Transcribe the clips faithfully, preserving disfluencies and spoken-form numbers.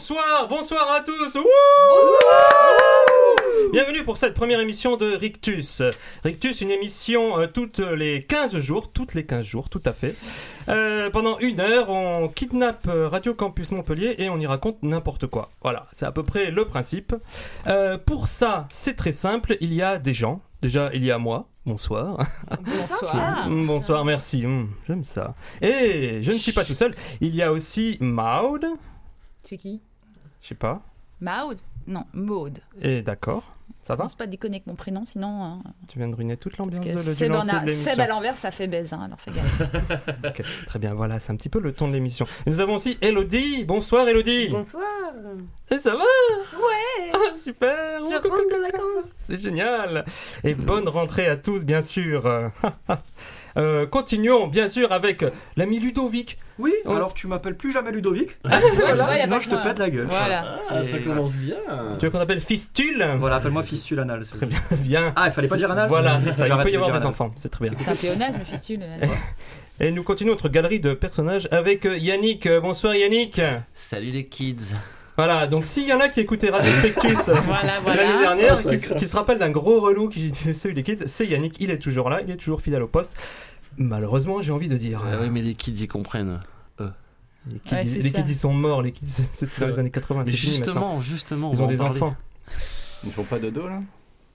Bonsoir, bonsoir à tous. Wouh Bonsoir. Bienvenue pour cette première émission de Rictus. Rictus, une émission euh, toutes les quinze jours, toutes les quinze jours, tout à fait. Euh, pendant une heure, on kidnappe Radio Campus Montpellier et on y raconte n'importe quoi. Voilà, c'est à peu près le principe. Euh, pour ça, c'est très simple, il y a des gens. Déjà, il y a moi. Bonsoir. Bonsoir. Bonsoir, merci. Mmh, j'aime ça. Et je ne suis pas tout seul. Il y a aussi Maud. C'est qui? Je sais pas. Maud? Non, Maud. Et d'accord. Ça va? Commence pas à déconner avec mon prénom, sinon. Hein, tu viens de ruiner toute l'ambiance de, de, de, du lancer de l'émission. Seb à l'envers, ça fait baise, hein, alors fais gaffe. Okay, très bien, voilà, c'est un petit peu le ton de l'émission. Et nous avons aussi Elodie. Bonsoir Elodie. Bonsoir. Et ça va? Ouais. Ah, super. Je rentre de vacances. C'est génial. Et bonne rentrée à tous, bien sûr. Euh, continuons bien sûr avec l'ami Ludovic. Oui, On alors s- tu m'appelles plus jamais Ludovic. Ah, Voilà, vois, y a sinon pas je que te moi. pète la gueule. Voilà. Ah, ça commence bien. Tu veux qu'on appelle Fistule? Voilà, appelle-moi fistule anal. Très bien. bien. Ah, il fallait pas dire anal. Voilà, c'est ça. Il J'arrête peut y de avoir dire des anal. enfants, c'est très bien. C'est un pléonasme, fistule. Et nous continuons notre galerie de personnages avec euh, Yannick. Euh, Bonsoir Yannick. Salut les kids. Voilà, donc s'il y en a qui écoutaient Radio Spectus Voilà, voilà. l'année dernière, Ah, qui, ça qui se rappelle d'un gros relou qui disait celui des kids, c'est Yannick. Il est toujours là, il est toujours fidèle au poste. Malheureusement, j'ai envie de dire. Ah oui, mais les kids y comprennent. Les kids, Ouais, ils- c'est les ça. kids, ils sont morts, les kids, c'est C'est dans les vrai. années quatre-vingts. Mais c'est fini maintenant. justement, justement, on Ils va ont en des parler. enfants. Ils font pas dodo là?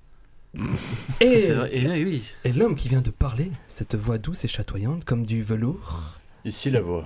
Et, C'est vrai. Et là, oui. et l'homme qui vient de parler, cette voix douce et chatoyante comme du velours, Ici la voix.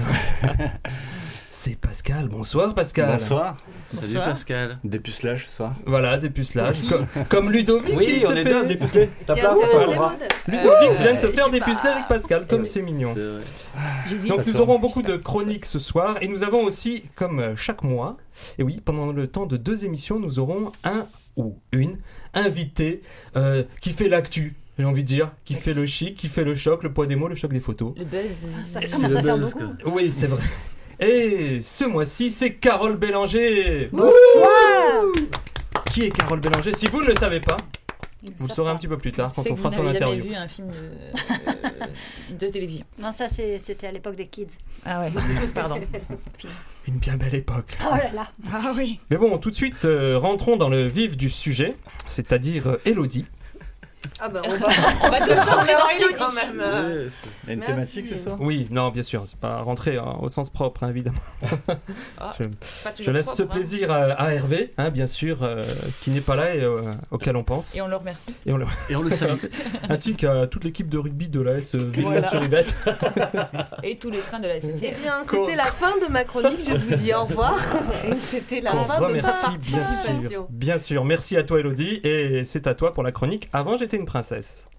c'est Pascal. Bonsoir Pascal. Bonsoir. Salut Bonsoir. Pascal. Dépucelage ce soir. Voilà, dépucelage. Comme, comme Ludovic. Oui, il on se est fait- deux dépucelés. Tape T'es là, ça fait intéressé, le bras. Maud? Ludovic vient de se Euh, faire je sais dépuceler pas. avec Pascal, comme oui. c'est mignon. C'est vrai. J'hésite. Donc Ça nous tourne. aurons beaucoup de chroniques ce soir et nous avons aussi, comme euh, chaque mois, et oui, pendant le temps de deux émissions, nous aurons un ou une invité euh, qui fait l'actu, j'ai envie de dire, qui fait le chic, qui fait le choc, le poids des mots, le choc des photos. Le buzz. Ça C'est commence le à faire buzz, beaucoup. quoi. Oui, c'est vrai. Et ce mois-ci, c'est Carole Bélanger. Bonsoir. Qui est Carole Bélanger? Si vous ne le savez pas, vous le saurez un petit peu plus tard quand C'est on que fera vous son n'avez jamais interview. vu un film de, euh, de télévision. Non, ça c'est- c'était à l'époque des kids. Ah ouais, pardon. Une bien belle époque. Oh là là. Ah oui. Mais bon, tout de suite, euh, rentrons dans le vif du sujet, c'est-à-dire euh, Élodie. Ah bah on va, On va tous rentrer dans Merci Elodie. quand même. euh. Ouais, c'est- Il y a une Merci. thématique ce soir? Oui, non, bien sûr, c'est pas rentrer hein, au sens propre, hein, évidemment. Ah, Je- pas Je toujours laisse propre, ce hein. plaisir à, à Hervé, hein, bien sûr, euh, qui n'est pas là et euh, auquel on pense. Et on le remercie. Et on le- Et on le salue. Ainsi qu'à toute l'équipe de rugby de l'A S Voilà. Villeneuve-sur-Yvette. Et tous les trains de la S N C Eh F. bien, Qu'on- c'était la fin de ma chronique, je vous dis au revoir. Et c'était la Qu'on fin de ma remercie, bien sûr. participation. Bien sûr, merci à toi Elodie et c'est à toi pour la chronique. Avant, j'étais une princesse.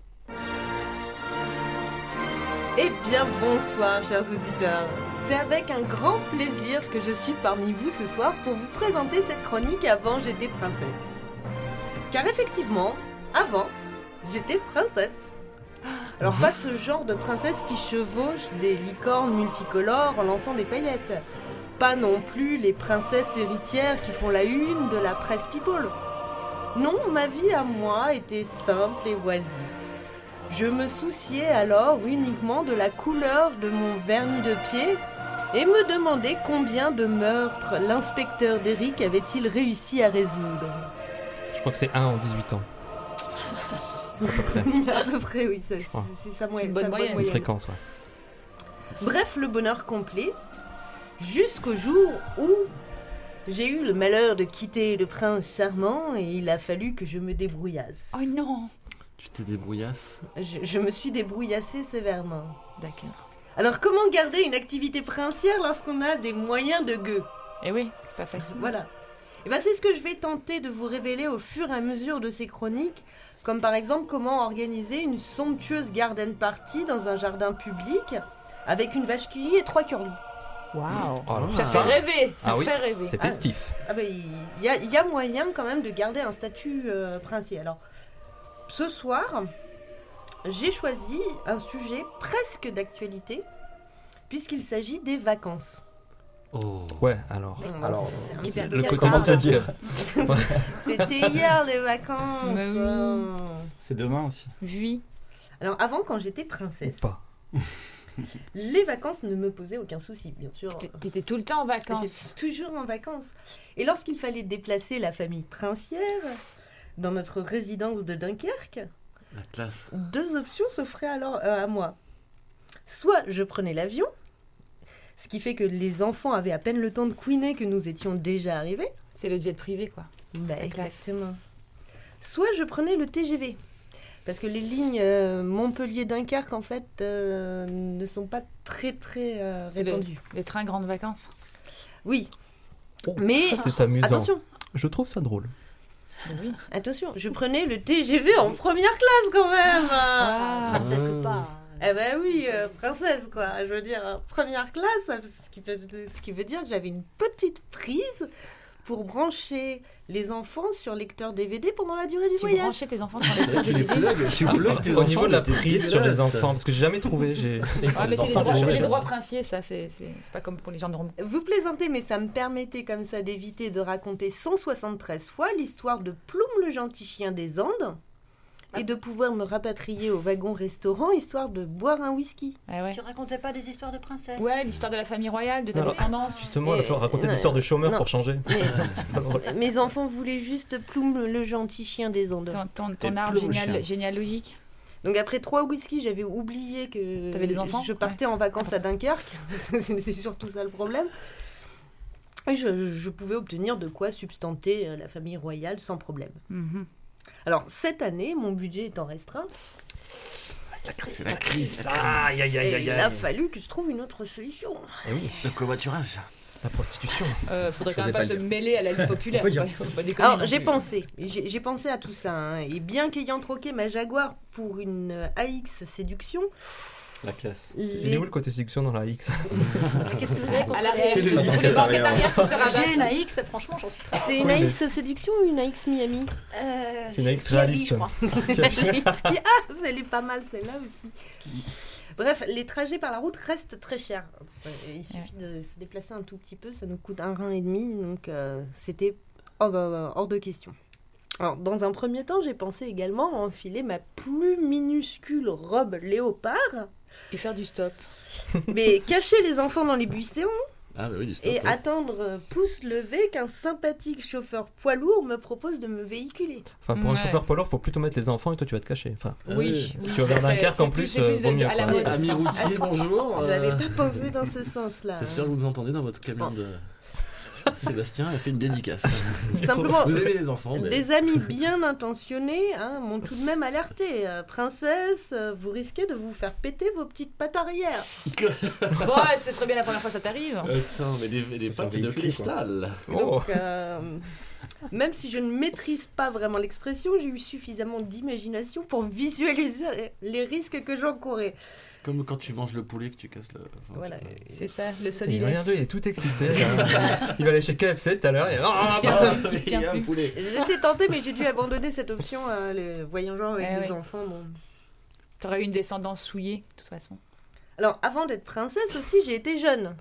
Eh bien, bonsoir, chers auditeurs. C'est avec un grand plaisir que je suis parmi vous ce soir pour vous présenter cette chronique Avant, j'étais princesse. Car effectivement, avant, j'étais princesse. Alors, pas ce genre de princesse qui chevauche des licornes multicolores en lançant des paillettes. Pas non plus les princesses héritières qui font la une de la presse people. Non, ma vie à moi était simple et oisive. Je me souciais alors uniquement de la couleur de mon vernis de pied et me demandais combien de meurtres l'inspecteur d'Eric avait-il réussi à résoudre. Je crois que c'est un en dix-huit ans. À peu près. À peu près, oui, ça- crois. c'est sa C'est moyenne. une bonne sa moyenne. C'est une fréquence, ouais. Bref, le bonheur complet, jusqu'au jour où j'ai eu le malheur de quitter le prince charmant et il a fallu que je me débrouillasse. Oh non. Tu t'es débrouillasse. Je, je me suis débrouillassée sévèrement. D'accord. Alors comment garder une activité princière lorsqu'on a des moyens de gueux? Eh oui, c'est pas facile. Voilà. Et ben c'est ce que je vais tenter de vous révéler au fur et à mesure de ces chroniques, comme par exemple comment organiser une somptueuse garden party dans un jardin public avec une vache qui lit et trois curlis. Waouh. Oh là Ça là. fait rêver. Ça Ah oui. fait rêver. C'est festif. Ah ben il y, a- il y a moyen quand même de garder un statut euh, princier. Alors ce soir, j'ai choisi un sujet presque d'actualité puisqu'il s'agit des vacances. Oh. Ouais, alors. Alors, C'est un c'est- petit peu Le calme. côté comment te fantasque. dire? C'était hier les vacances. Mais oui. euh. C'est demain aussi. Oui. Alors avant, quand j'étais princesse, Ou pas. les vacances ne me posaient aucun souci, bien sûr. T'étais- T'étais tout le temps en vacances. J'étais toujours en vacances. Et lorsqu'il fallait déplacer la famille princière dans notre résidence de Dunkerque, La classe. deux options s'offraient alors euh, à moi. Soit je prenais l'avion, ce qui fait que les enfants avaient à peine le temps de couiner que nous étions déjà arrivés. C'est le jet privé, quoi. Bah, La classe. exactement. Soit je prenais le T G V. Parce que les lignes euh, Montpellier-Dunkerque, en fait, euh, ne sont pas très, très euh, C'est le, répandues. le train grande vacances. Oui, Oh, mais ça, c'est amusant. attention, Je trouve ça drôle. Mais oui. attention, je prenais le T G V en première classe quand même. Ah. Princesse ou pas. Eh ben oui, euh, princesse quoi. Je veux dire, euh, première classe, ce qui, peut, ce qui veut dire que j'avais une petite prise pour brancher les enfants sur lecteur D V D pendant la durée du Tu voyage. branchais tes enfants sur les lecteurs Tu de les D V D. plugues, tu plugues tes Au enfants. niveau de la mais t'es prise sur les dégueulasse. enfants, parce que j'ai jamais trouvé. J'ai... Ah, mais c'est des enfants droits, pour c'est des jouer. droits princiers, ça. C'est c'est- c'est pas comme pour les gens normaux. Vous plaisantez, mais ça me permettait comme ça d'éviter de raconter cent soixante-treize fois l'histoire de Ploum le gentil chien des Andes et de pouvoir me rapatrier au wagon-restaurant histoire de boire un whisky. Ouais, ouais. Tu racontais pas des histoires de princesses? Ouais, l'histoire de la famille royale, de ta Alors, descendance. Justement, il Et- va falloir raconter non, des histoires de chômeurs non. pour changer. Mais C'est pas drôle. mes enfants voulaient juste Ploum le gentil chien des Andes. Ton, ton, ton Et arbre Ploum le généal, chien. généalogique. Donc après trois whisky, j'avais oublié que T'avais des enfants je partais en vacances à Dunkerque. c'est c'est surtout ça le problème. Et je, je pouvais obtenir de quoi substanter euh, la famille royale sans problème. Mhm. Alors cette année, mon budget étant restreint, La crise. Aïe, aïe, aïe, aïe, il a aïe. fallu que je trouve une autre solution. Eh oui, Le covoiturage. la prostitution. Euh, faudrait quand J'osais même pas pas se le dire. mêler à la vie populaire. On peut dire. Faut pas- faut pas déconner Alors non j'ai plus. pensé, j'ai j'ai pensé à tout ça. hein. Et bien qu'ayant troqué ma Jaguar pour une euh, A X Séduction, La classe. Il est les- où le côté séduction dans la X? Qu'est-ce que vous avez contre À l'arrière, les c'est le les dix-sept banquettes arrière. arrière qui se J'ai rabattent. une A X, franchement, j'en suis très. c'est une A X Séduction ou une A X Miami? Euh, C'est une A X qui habille, réaliste. je crois. C'est la X qui- Ah, elle est pas mal celle-là aussi. Bref, les trajets par la route restent très chers. Euh, Il suffit de se déplacer un tout petit peu, ça nous coûte un rein et demi, donc euh, c'était oh, bah, bah, hors de question. Alors, dans un premier temps, j'ai pensé également à enfiler ma plus minuscule robe léopard, Et faire du stop. mais cacher les enfants dans les buissons Ah, bah oui, du stop. et ouais. attendre euh, pouce levé qu'un sympathique chauffeur poids lourd me propose de me véhiculer. Enfin, pour un Ouais. chauffeur poids lourd, faut plutôt mettre les enfants et toi tu vas te cacher. Enfin, Ah Oui, oui. oui, Si tu vas vers c'est- Dunkerque, c'est en plus- plus, c'est euh, plus vaut de- mieux, à la quoi. mode. Ami routier, bonjour. Je euh, n'avais pas pensé dans ce sens-là. J'espère que vous entendez dans votre camion de. Sébastien a fait une dédicace. Simplement, Vous aimez les enfants, mais. des amis bien intentionnés hein, m'ont tout de même alerté. Euh, princesse, euh, vous risquez de vous faire péter vos petites pattes arrière. Bon, ouais, ce serait bien la première fois que ça t'arrive. Attends, mais des, des Se faire pattes de véhiculer, cristal. Oh. Donc, euh, même si je ne maîtrise pas vraiment l'expression, j'ai eu suffisamment d'imagination pour visualiser les risques que j'encourais. Comme quand tu manges le poulet que tu casses le. enfin, Voilà. C'est ça, le Et solidaire. regardez, il est tout excité. là. Il va aller chez K F C tout à l'heure. et- Il se tient plus, il se tient Il y a un plus. poulet. J'étais tentée, mais j'ai dû abandonner cette option. hein, les voyant genre avec Eh des oui. enfants. Bon. T'aurais eu une descendance souillée, de toute façon. Alors, avant d'être princesse aussi, j'ai été jeune.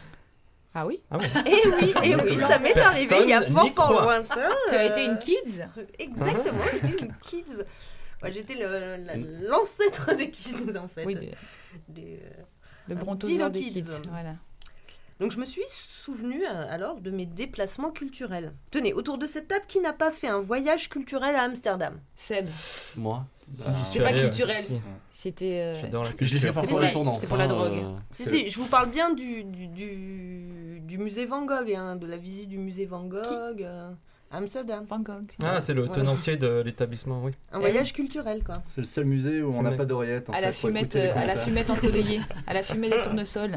Ah oui? Ah bon. Et oui, et oui, ça m'est Personne arrivé il y a fort n'y fort croit. lointain. Tu as euh, été une kids? Exactement, j'étais une kids. Ouais, j'étais le- la- l'ancêtre des kids en fait. Oui, de- Des, euh, le Un brontosaure des Dino kids. Kids. Voilà. Donc je me suis souvenu euh, alors de mes déplacements culturels. Tenez, autour de cette table, qui n'a pas fait un voyage culturel à Amsterdam? Seb, Moi. Si, Bah, j'y suis pas allé, culturel. si, si. C'était. euh, J'adore la Je l'ai fait culture. par C'est- correspondance. c'est pour la hein, drogue. euh, Si, c'est- si, je vous parle bien du, du, du, du musée Van Gogh, hein, de la visite du musée Van Gogh euh, à Amsterdam. Van Gogh. c'est Ah, c'est le Voilà. tenancier de l'établissement, oui. Un voyage culturel, quoi. C'est le seul musée où C'est on n'a vrai. pas d'oreillette. En à fait, la pour fumette, écouter les euh, à la commentaires. fumette ensoleillée, à la fumée des tournesols.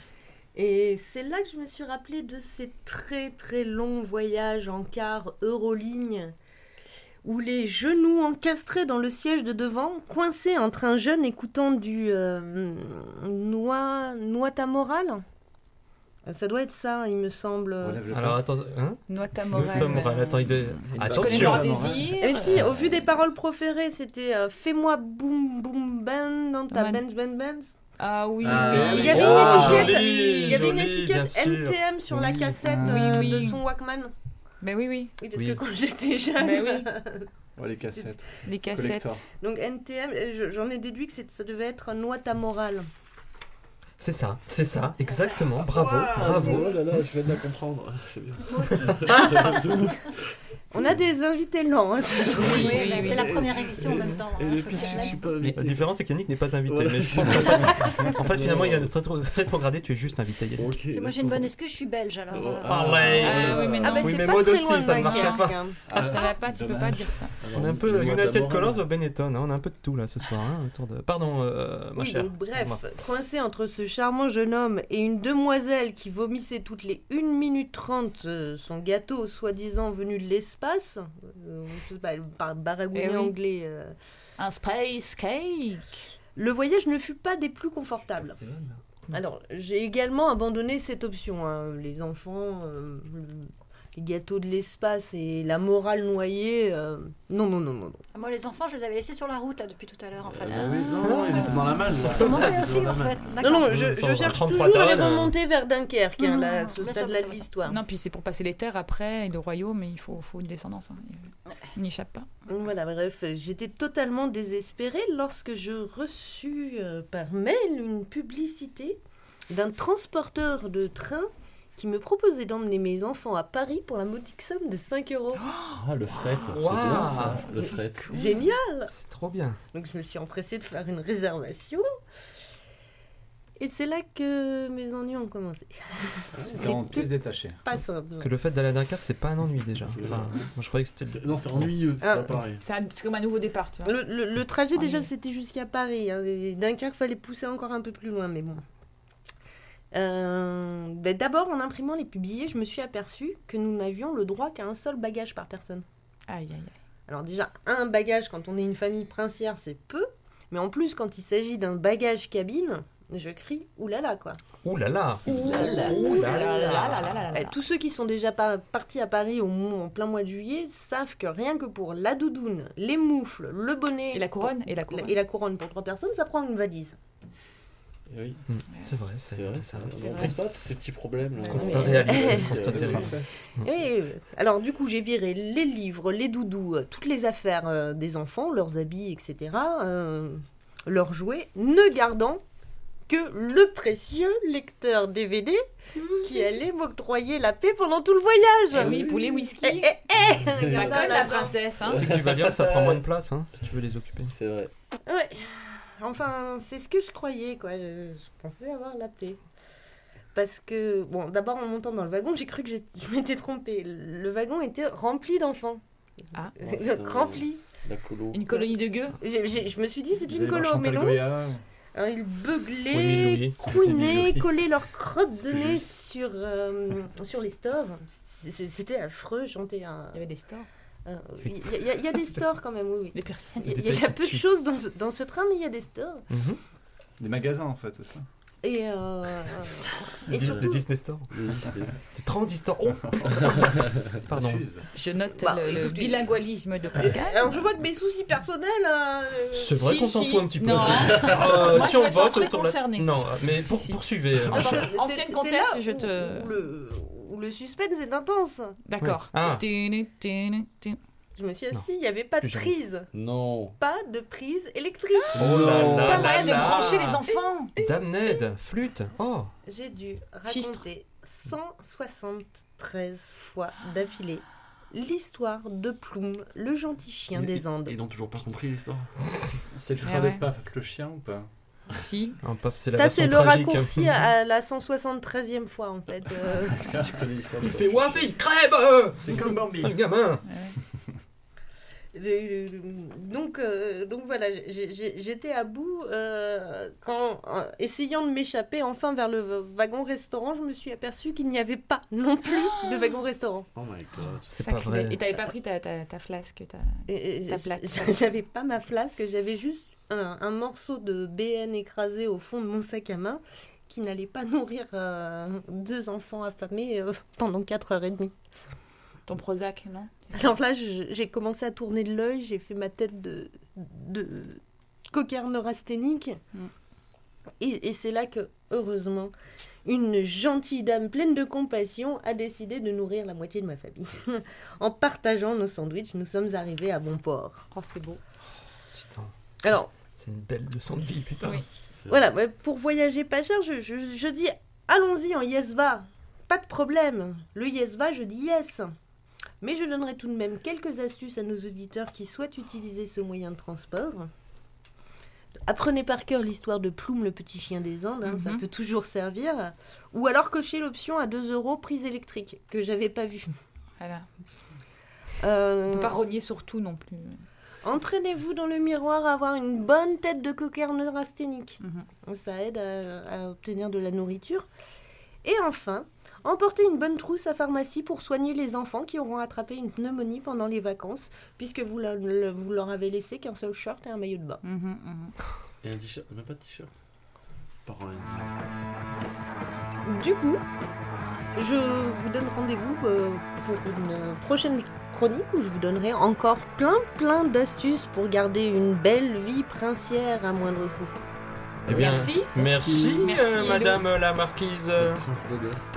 Et c'est là que je me suis rappelé de ces très très longs voyages en car Euroligne, où les genoux encastrés dans le siège de devant, coincés entre un jeune écoutant du euh, noix, noix ta morale. Ça doit être ça, il me semble. On lève le Alors pas. attends, hein Noix ta morale. Noix ta morale, attends, il est- Tu Attention. connais Attention. leur Attention. désir. Et si, euh, au vu des paroles proférées, c'était euh, fais-moi boum boum ben dans ta Ouais. bench ben ben. Ah oui. Ah, Il y avait Oh, une étiquette, joli, il y avait une joli, étiquette bien sûr. N T M sur la Oui. cassette Oui, euh, oui. de son Walkman. Mais oui, oui. Oui, parce Oui. que quand j'étais jeune. Mais oui. Oh, les cassettes. Les cassettes. Collector. Donc N T M, euh, je- j'en ai déduit que c'est- ça devait être noix ta morale. C'est ça, c'est ça, exactement. Bravo, bravo. Oh là là, je viens de la comprendre. C'est bien. Moi aussi. On a des invités lents. Hein, ce soir. Oui, oui, bah, oui, c'est oui. la première émission en même temps. Et hein, le faut pitch, s'y je mettre. suis pas La invité. différence, c'est qu'Yannick n'est pas invité. Voilà. Mais je pense qu'en fait, en fait, finalement, il y a notre rétro- rétrogradé, tu es juste invité. Yannick. Ok, Et moi j'ai une bonne excuse, je suis belge alors. Oh, euh, Ah ouais. Ah oui, mais non. Ah bah Oui, c'est mais pas moi très aussi, loin de ça ne marche Dunkerque. pas. hein. Ah, ça va pas, tu peux pas dire ça. On est un peu Je vois ta United morale. Colors of Benetton, hein, on a un peu de tout là ce soir. Hein, autour de... Pardon, euh, ma Oui, chère. donc, bref, excuse-moi. coincé entre ce charmant jeune homme et une demoiselle qui vomissait toutes les une minute trente euh, son gâteau soi-disant venu de l'espace, euh, je sais pas, elle par baragouinet Eh oui. anglais, euh, Un space cake. le voyage ne fut pas des plus confortables. Alors, j'ai également abandonné cette option. hein. Les enfants, euh, le- les gâteaux de l'espace et la morale noyée, euh, non, non, non, non. non. Moi les enfants, je les avais laissés sur la route là, depuis tout à l'heure en fait. Ah oui, non, non, ils étaient dans la malle. là. Ils sont montés Ils étaient aussi dans la en malle. fait. Non, D'accord. non, je, Mmh, je faut cherche trente-trois toujours à les tonnes, euh. remonter vers Dunkerque, hein, Mmh, là, bien ce sûr, stade-là bien de sûr. l'histoire. Non, puis c'est pour passer les terres après, et le royaume, mais il faut, faut une descendance. Hein. Il n'y échappe pas. Donc Voilà, bref, j'étais totalement désespérée lorsque je reçus euh, par mail une publicité d'un transporteur de train qui me proposait d'emmener mes enfants à Paris pour la modique somme de cinq euros. Ah, le fret. C'est Waouh. bien ça. Le C'est fret. Génial! C'est trop bien. Donc je me suis empressée de faire une réservation. Et c'est là que mes ennuis ont commencé. C'était en pièces détachées. Pas simple. Parce que le fait d'aller à Dunkerque, c'est pas un ennui déjà. C'est Enfin, vrai. moi je croyais que c'était. C'est- Non, c'est ennuyeux, c'est Ah. pas pareil. C'est un- c'est comme un nouveau départ, tu vois. Le, le- le trajet, déjà, Ennuyeux. c'était jusqu'à Paris. Hein. Et Dunkerque, fallait pousser encore un peu plus loin, mais bon. Euh, ben, d'abord, en imprimant les billets, je me suis aperçue que nous n'avions le droit qu'à un seul bagage par personne. Aïe, aïe, aïe. Alors déjà, un bagage, quand on est une famille princière, c'est peu. Mais en plus, quand il s'agit d'un bagage cabine, je crie « oulala » quoi. Ouh là là. Ouh là là. Ouh là Ah là là. là là là là. Eh, tous ceux qui sont déjà pas partis à Paris au mois- en plein mois de juillet savent que rien que pour la doudoune, les moufles, le bonnet Et la couronne, et la couronne. et la couronne pour trois personnes, ça prend une valise. Et oui, Mm, C'est vrai, c'est c'est vrai. ça. ça- c'est On vrai. pense pas tous ces petits problèmes là. Constat Ouais. réaliste, Eh. constat Euh, de terrible. princesse. Et euh, alors du coup, j'ai viré les livres, les doudous, euh, toutes les affaires euh, des enfants, leurs habits, et cetera, euh, leurs jouets, ne gardant que le précieux lecteur D V D qui allait m'octroyer la paix pendant tout le voyage. Eh oui, poulet, whisky. Eh, eh, eh Pas Regarde comme la là-dedans. princesse, hein. Tu vas bien que ça prend moins de place, hein, si tu veux les occuper. C'est vrai. Ouais. Enfin, c'est ce que je croyais, quoi. Je, je pensais avoir la paix. Parce que, bon, d'abord en montant dans le wagon, j'ai cru que j'ai- je m'étais trompée. Le wagon était rempli d'enfants. Ah. Oh, putain. rempli. La colo. Une colonie de gueux. J'ai- j'ai- je me suis dit, c'est Vous une allez voir colo, mais Chantal non. Goya. Alors, ils Oui, beuglaient, oui, couinaient, oui. collaient leurs crottes de plus nez juste. sur, euh, sur les stores. C'est- c'est- C'était affreux, chanter un... Il y avait des stores, un- Il y, a- il y a- il y a des stores quand même, oui, oui. des persiennes. Il y a, Des il y a- il y a petites peu de tues. choses dans ce, dans ce train, mais il y a des stores. Mhm. Des magasins en fait, c'est ça. Et, euh, et Des surtout, Disney Store. Les- les- Des transistors. Oh Pardon. Diffuse. Je note Bah, le, le écoutez. bilingualisme de Pascal. alors je vois que mes soucis personnels. euh, C'est vrai Si, qu'on s'en si. fout un petit peu. Non. Euh, Moi, si je on me sens vote très autour de la- concernée. Non, mais Si, pour, si. poursuivez. euh, Parce parce que- que c'est- ancienne c'est comtesse, là je où- te- Où le, où le suspense est intense. D'accord. Ah. Tunu, tunu, tunu. Je me suis Non. assis, il n'y avait pas de Plus jamais. prise. Non. Pas de prise électrique. Oh là Non. là Pas là moyen de là. brancher les enfants. Damned, flûte. Oh. J'ai dû Fichtre. raconter cent soixante-treize fois d'affilée l'histoire de Plume, le gentil chien Ils- des ils- Andes. Ils n'ont toujours pas compris l'histoire. C'est le Ah frère ouais. des paf avec le chien ou pas? Si. Un paf, c'est la Ça, version c'est le tragique. raccourci à, à la cent soixante-treizième fois, en fait. euh. Tu connais l'histoire. Il fait ouah, il crève euh, C'est comme Bambi. le gamin. Euh, donc, euh, donc voilà, j'ai- j'ai- j'étais à bout euh, quand, euh, essayant de m'échapper enfin vers le wagon restaurant, je me suis aperçue qu'il n'y avait pas non plus de wagon restaurant. Oh my god. C'est pas Sacrilège. vrai. Et t'avais pas pris ta, ta, ta flasque ta... Et- et Ta j- plaque. J'avais pas ma flasque, j'avais juste un, un morceau de B N écrasé au fond de mon sac à main qui n'allait pas nourrir euh, deux enfants affamés euh, pendant quatre heures et demie. Ton Prozac, non? Alors là, je- j'ai commencé à tourner de l'œil, j'ai fait ma tête de, de coquin neurasthénique. Mm. Et, et c'est là que, heureusement, une gentille dame pleine de compassion a décidé de nourrir la moitié de ma famille. En partageant nos sandwichs, nous sommes arrivés à bon port. Oh, c'est beau. Putain, Alors, c'est une belle leçon de vie, putain. Oui. c'est Voilà, vrai. ouais, pour voyager pas cher, je, je, je dis allons-y en Yesva. Pas de problème. Le Yesva, je dis yes. Mais je donnerai tout de même quelques astuces à nos auditeurs qui souhaitent utiliser ce moyen de transport. Apprenez par cœur l'histoire de Ploum, le petit chien des Andes, hein, Mm-hmm. ça peut toujours servir. Ou alors cochez l'option à deux euros prise électrique, que j'avais pas vue. Voilà. Euh, On peut pas rogner sur tout non plus. Entraînez-vous dans le miroir à avoir une bonne tête de cocker neurasthénique. Mhm. Ça aide à, à obtenir de la nourriture. Et enfin, emportez une bonne trousse à pharmacie pour soigner les enfants qui auront attrapé une pneumonie pendant les vacances, puisque vous, la- le- vous leur avez laissé qu'un seul short et un maillot de bain. Mhm, mhm. Et un t-shirt, même pas de t-shirt. Parents Du coup, je vous donne rendez-vous euh, pour une prochaine chronique où je vous donnerai encore plein plein d'astuces pour garder une belle vie princière à moindre coût. Eh bien, Merci. Merci, Merci, euh, Hello. Madame la Marquise. Le prince beau gosse.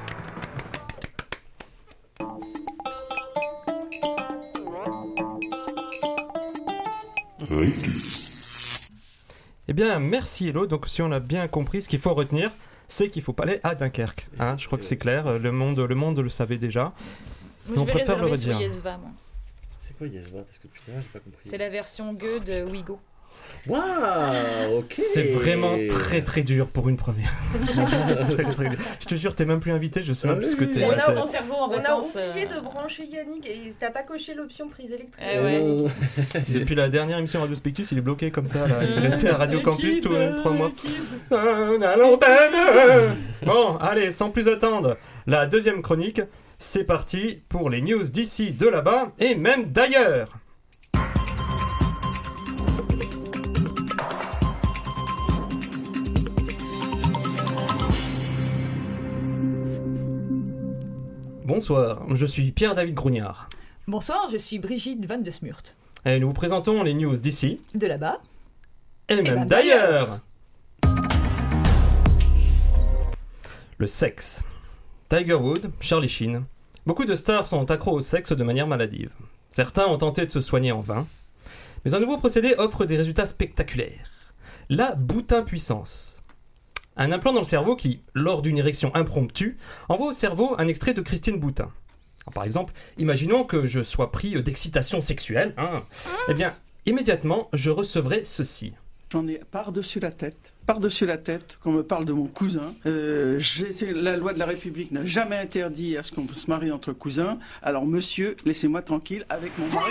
Eh bien, merci Hello. Donc, si on a bien compris, ce qu'il faut retenir, c'est qu'il faut pas aller à Dunkerque. Hein, je crois que c'est clair. Le monde, le monde le savait déjà. Moi, On je vais préfère le réserver sur redire. Yesva, moi. C'est quoi Yesva? Parce que depuis tout à l'heure, j'ai pas compris. C'est la version Gueux de Wigo. Waouh, ok. C'est vraiment très très dur pour une première. Très, très dur. Je te jure, t'es même plus invité. Je sais même plus ce que t'es. On On a- a C'est- son cerveau en On a vacances. oublié euh, de brancher Yannick et t'as pas coché l'option prise électrique. Eh ouais. Oh. Depuis la dernière émission Radio Spectus, il est bloqué comme ça. Là. Il restait à Radio Campus tous les trois mois. On a l'antenne. Bon, allez, sans plus attendre, la deuxième chronique, c'est parti pour les news d'ici, de là-bas et même d'ailleurs. Bonsoir, je suis Pierre-David Grognard Bonsoir, je suis Brigitte Van de Smurt. et nous vous présentons les news d'ici De là-bas. et même ben d'ailleurs. Le sexe. Tiger Woods, Charlie Sheen. Beaucoup de stars sont accros au sexe de manière maladive. Certains ont tenté de se soigner en vain. Mais un nouveau procédé offre des résultats spectaculaires. La boutin-puissance. Un implant dans le cerveau qui, lors d'une érection impromptue, envoie au cerveau un extrait de Christine Boutin. Alors, par exemple, imaginons que je sois pris d'excitation sexuelle. Hein. Eh bien, immédiatement, je recevrai ceci. J'en ai par-dessus la tête, par-dessus la tête, qu'on me parle de mon cousin. Euh, j'ai- la loi de la République n'a jamais interdit à ce qu'on se marie entre cousins. Alors monsieur, laissez-moi tranquille avec mon mari.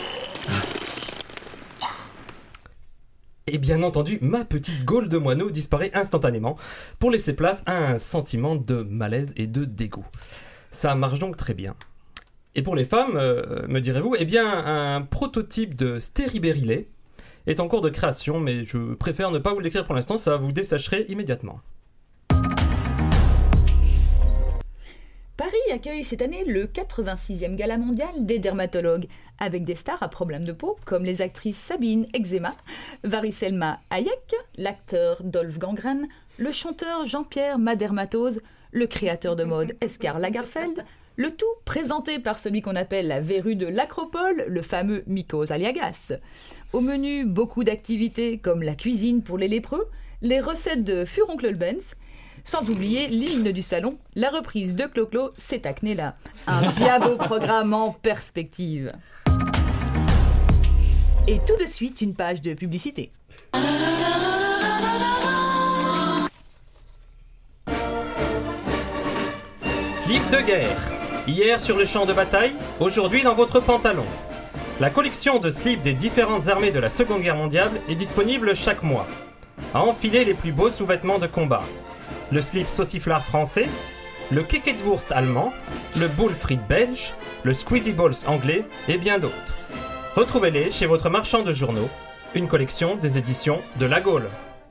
Et bien entendu, ma petite gaule de moineau disparaît instantanément pour laisser place à un sentiment de malaise et de dégoût. Ça marche donc très bien. Et pour les femmes, euh, me direz-vous, eh bien un prototype de stéribérilé est en cours de création, mais je préfère ne pas vous le décrire pour l'instant, ça vous dessécherait immédiatement. Paris accueille cette année le quatre-vingt-sixième Gala mondial des dermatologues, avec des stars à problèmes de peau comme les actrices Sabine Eczéma, Varicelma Hayek, l'acteur Dolph Gangren, le chanteur Jean-Pierre Madermatose, le créateur de mode Escar Lagerfeld, le tout présenté par celui qu'on appelle la verrue de l'Acropole, le fameux Mikos Aliagas. Au menu, beaucoup d'activités comme la cuisine pour les lépreux, les recettes de Furoncle Benz, sans oublier l'hymne du salon, la reprise de Clo-Clo, c'est acné là. Un bien beau programme en perspective. Et tout de suite, une page de publicité. Slip de guerre. Hier sur le champ de bataille, aujourd'hui dans votre pantalon. La collection de slips des différentes armées de la Seconde Guerre mondiale est disponible chaque mois. À enfiler les plus beaux sous-vêtements de combat. Le slip sauciflard français, le Keketwurst allemand, le Bull Frit belge, le Squeezy Balls anglais et bien d'autres. Retrouvez-les chez votre marchand de journaux. Une collection des éditions de La Gaule.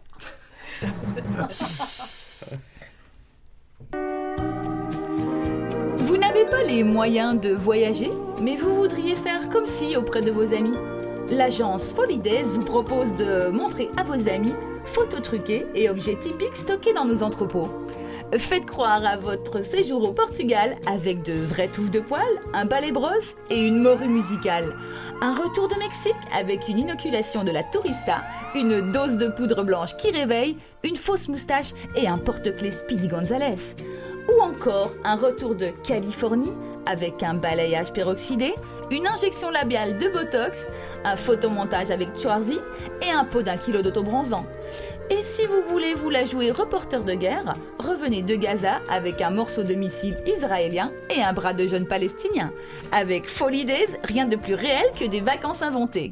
Vous n'avez pas les moyens de voyager, mais vous voudriez faire comme si auprès de vos amis. L'agence Folidays vous propose de montrer à vos amis photos truquées et objets typiques stockés dans nos entrepôts. Faites croire à votre séjour au Portugal avec de vraies touffes de poils, un balai brosse et une morue musicale. Un retour de Mexique avec une inoculation de la tourista, une dose de poudre blanche qui réveille, une fausse moustache et un porte-clés Speedy Gonzales. Ou encore un retour de Californie avec un balayage peroxydé, une injection labiale de Botox, un photomontage avec Schwarzy et un pot d'un kilo d'autobronzant. Et si vous voulez vous la jouer reporter de guerre, revenez de Gaza avec un morceau de missile israélien et un bras de jeune palestinien. Avec Folly Days, rien de plus réel que des vacances inventées.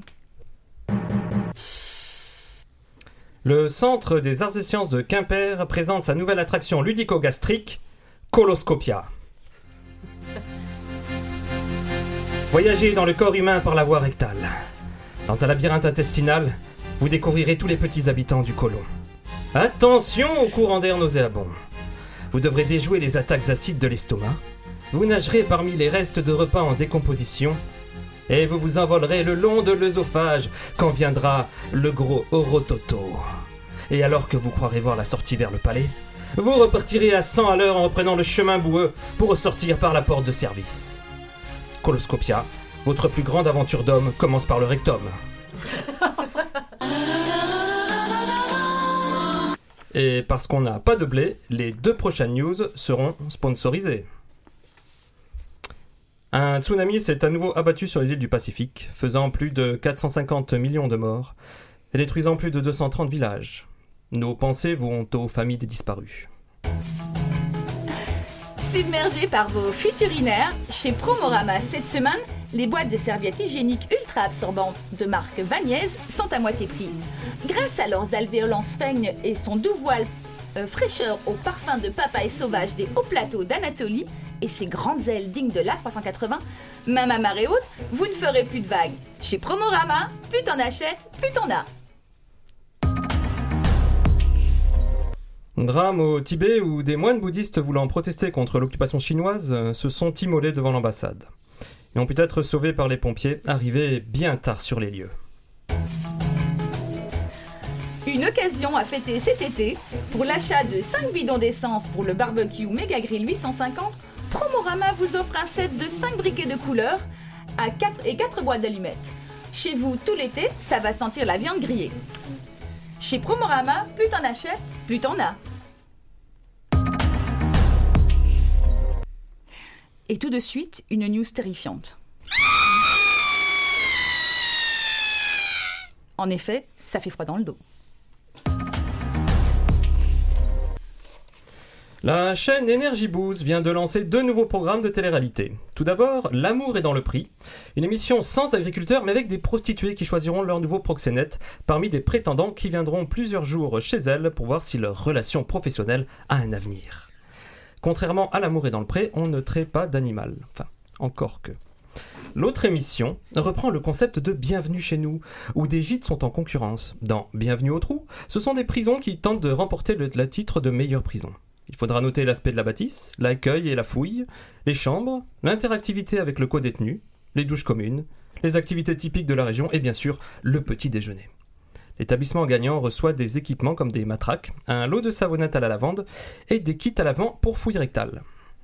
Le Centre des Arts et Sciences de Quimper présente sa nouvelle attraction ludico-gastrique, Coloscopia. Voyagez dans le corps humain par la voie rectale. Dans un labyrinthe intestinal, vous découvrirez tous les petits habitants du côlon. Attention au courant d'air nauséabond. Vous devrez déjouer les attaques acides de l'estomac. Vous nagerez parmi les restes de repas en décomposition. Et vous vous envolerez le long de l'œsophage quand viendra le gros orototo. Et alors que vous croirez voir la sortie vers le palais, vous repartirez à cent à l'heure en reprenant le chemin boueux pour ressortir par la porte de service. Coloscopia, votre plus grande aventure d'homme commence par le rectum. Et parce qu'on n'a pas de blé, les deux prochaines news seront sponsorisées. Un tsunami s'est à nouveau abattu sur les îles du Pacifique, faisant plus de quatre cent cinquante millions de morts et détruisant plus de deux cent trente villages. Nos pensées vont aux familles des disparus. Submergés par vos futurinaires, chez Promorama cette semaine, les boîtes de serviettes hygiéniques ultra absorbantes de marque Vagnez sont à moitié prix. Grâce à leurs alvéolants sphègnes et son doux voile euh, fraîcheur au parfum de papaye sauvage des hauts plateaux d'Anatolie et ses grandes ailes dignes de l'A trois cent quatre-vingts, même à marée haute, vous ne ferez plus de vagues. Chez Promorama, plus t'en achètes, plus t'en as. Drame au Tibet où des moines bouddhistes voulant protester contre l'occupation chinoise se sont immolés devant l'ambassade. Ils ont pu être sauvés par les pompiers, arrivés bien tard sur les lieux. Une occasion à fêter cet été. Pour l'achat de cinq bidons d'essence pour le barbecue Mega Grill huit cent cinquante, Promorama vous offre un set de cinq briquets de couleur à quatre et quatre boîtes d'allumettes. Chez vous, tout l'été, ça va sentir la viande grillée. Chez Promorama, plus t'en achètes, plus t'en as. Et tout de suite, une news terrifiante. En effet, ça fait froid dans le dos. La chaîne Energy Boost vient de lancer deux nouveaux programmes de télé-réalité. Tout d'abord, L'amour est dans le prix, une émission sans agriculteurs mais avec des prostituées qui choisiront leur nouveau proxénète parmi des prétendants qui viendront plusieurs jours chez elles pour voir si leur relation professionnelle a un avenir. Contrairement à L'amour est dans le pré, on ne traite pas d'animal. Enfin, encore que. L'autre émission reprend le concept de Bienvenue chez nous, où des gîtes sont en concurrence. Dans Bienvenue au trou, ce sont des prisons qui tentent de remporter le, le titre de meilleure prison. Il faudra noter l'aspect de la bâtisse, l'accueil et la fouille, les chambres, l'interactivité avec le co-détenu, les douches communes, les activités typiques de la région et bien sûr le petit déjeuner. L'établissement gagnant reçoit des équipements comme des matraques, un lot de savonnettes à la lavande et des kits à lavement pour fouilles rectales.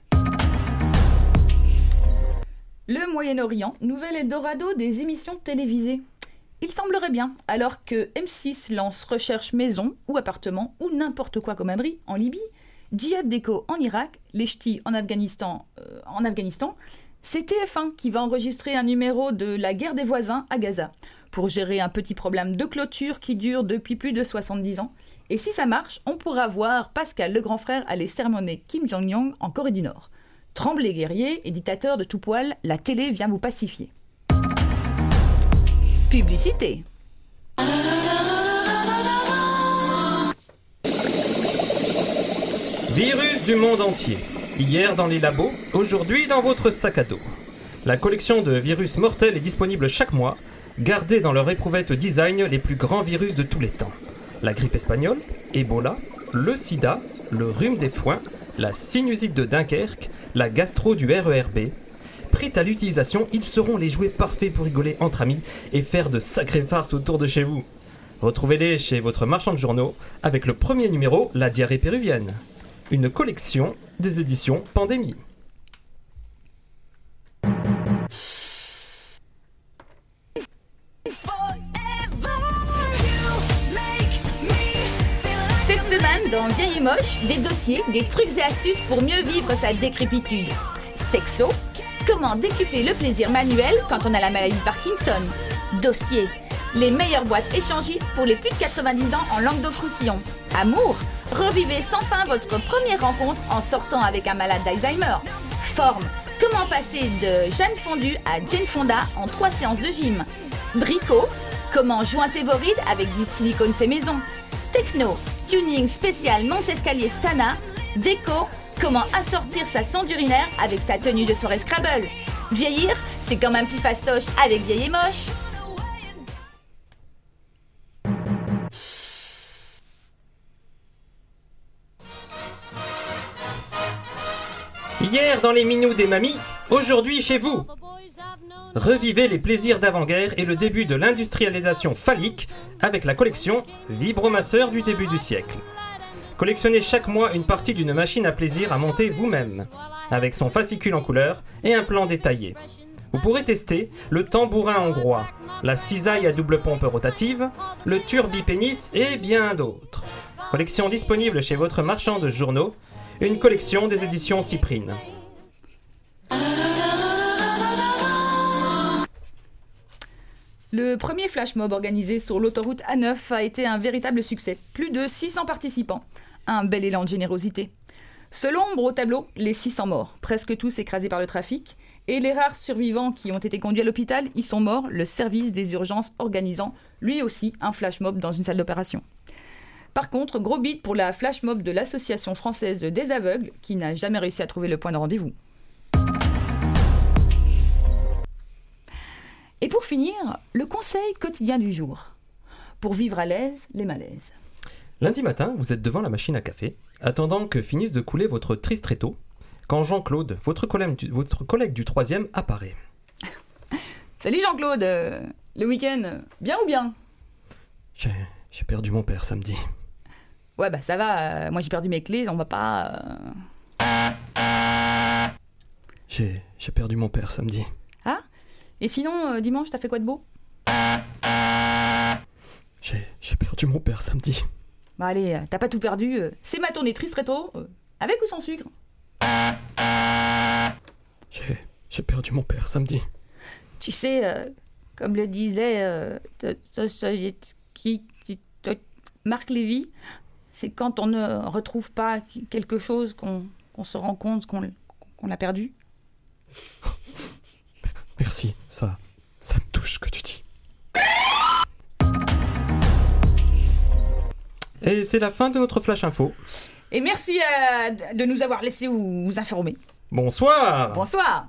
Le Moyen-Orient, nouvel Eldorado des émissions télévisées. Il semblerait bien, alors que M six lance recherche maison ou appartement ou n'importe quoi comme abri en Libye, Djihad Déco en Irak, les ch'tis en Afghanistan, euh, en Afghanistan, c'est T F un qui va enregistrer un numéro de la guerre des voisins à Gaza pour gérer un petit problème de clôture qui dure depuis plus de soixante-dix ans. Et si ça marche, on pourra voir Pascal le grand frère aller sermonner Kim Jong-un en Corée du Nord. Tremblez guerrier et dictateur de tout poil, la télé vient vous pacifier. Publicité. Virus du monde entier. Hier dans les labos, aujourd'hui dans votre sac à dos. La collection de virus mortels est disponible chaque mois. Gardez dans leur éprouvette design les plus grands virus de tous les temps. La grippe espagnole, Ebola, le sida, le rhume des foins, la sinusite de Dunkerque, la gastro du R E R B. Prêts à l'utilisation, ils seront les jouets parfaits pour rigoler entre amis et faire de sacrées farces autour de chez vous. Retrouvez-les chez votre marchand de journaux avec le premier numéro, la diarrhée péruvienne. une collection des éditions Pandémie. Cette semaine, dans Vieille et Moche, des dossiers, des trucs et astuces pour mieux vivre sa décrépitude. Sexo, comment décupler le plaisir manuel quand on a la maladie de Parkinson. Dossier, les meilleures boîtes échangistes pour les plus de quatre-vingt-dix ans en Languedoc-Roussillon. Amour, revivez sans fin votre première rencontre en sortant avec un malade d'Alzheimer. Forme, comment passer de Jeanne Fondue à Jane Fonda en trois séances de gym. Bricot, comment jointer vos rides avec du silicone fait maison. Techno, tuning spécial monte-escalier Stana. Déco, comment assortir sa sonde urinaire avec sa tenue de soirée Scrabble. Vieillir, c'est quand même plus fastoche avec Vieille et Moche. Hier dans les minous des mamies, aujourd'hui chez vous. Revivez les plaisirs d'avant-guerre et le début de l'industrialisation phallique avec la collection Vibromasseur du début du siècle. Collectionnez chaque mois une partie d'une machine à plaisir à monter vous-même, avec son fascicule en couleur et un plan détaillé. Vous pourrez tester le tambourin hongrois, la cisaille à double pompe rotative, le turbipénis et bien d'autres. Collection disponible chez votre marchand de journaux, une collection des éditions Cyprine. Le premier flash mob organisé sur l'autoroute A neuf a été un véritable succès. Plus de six cents participants. Un bel élan de générosité. Seul ombre au tableau, les six cents morts, presque tous écrasés par le trafic. Et les rares survivants qui ont été conduits à l'hôpital y sont morts, le service des urgences organisant lui aussi un flash mob dans une salle d'opération. Par contre, gros bide pour la flash mob de l'Association française des aveugles qui n'a jamais réussi à trouver le point de rendez-vous. Et pour finir, le conseil quotidien du jour. Pour vivre à l'aise, les malaises. Lundi matin, vous êtes devant la machine à café, attendant que finisse de couler votre tristretto, quand Jean-Claude, votre collègue du, votre collègue du troisième, apparaît. Salut Jean-Claude, euh, le week-end, bien ou bien? J'ai, j'ai perdu mon père samedi. Ouais bah ça va, euh, moi j'ai perdu mes clés, on va pas... Euh... J'ai, j'ai perdu mon père samedi. Ah? Et sinon, euh, dimanche, t'as fait quoi de beau? J'ai, j'ai perdu mon père samedi. Bah allez, euh, t'as pas tout perdu, euh, c'est ma tournée Tristretto, euh, avec ou sans sucre? J'ai, j'ai perdu mon père samedi. Tu sais, euh, comme le disait euh, Dostoïevski, Marc Lévy, c'est quand on ne retrouve pas quelque chose qu'on, qu'on se rend compte qu'on, qu'on l'a perdu. Merci, ça, ça me touche ce que tu dis. Et c'est la fin de notre Flash Info. Et merci euh, de nous avoir laissé vous, vous informer. Bonsoir. Bonsoir.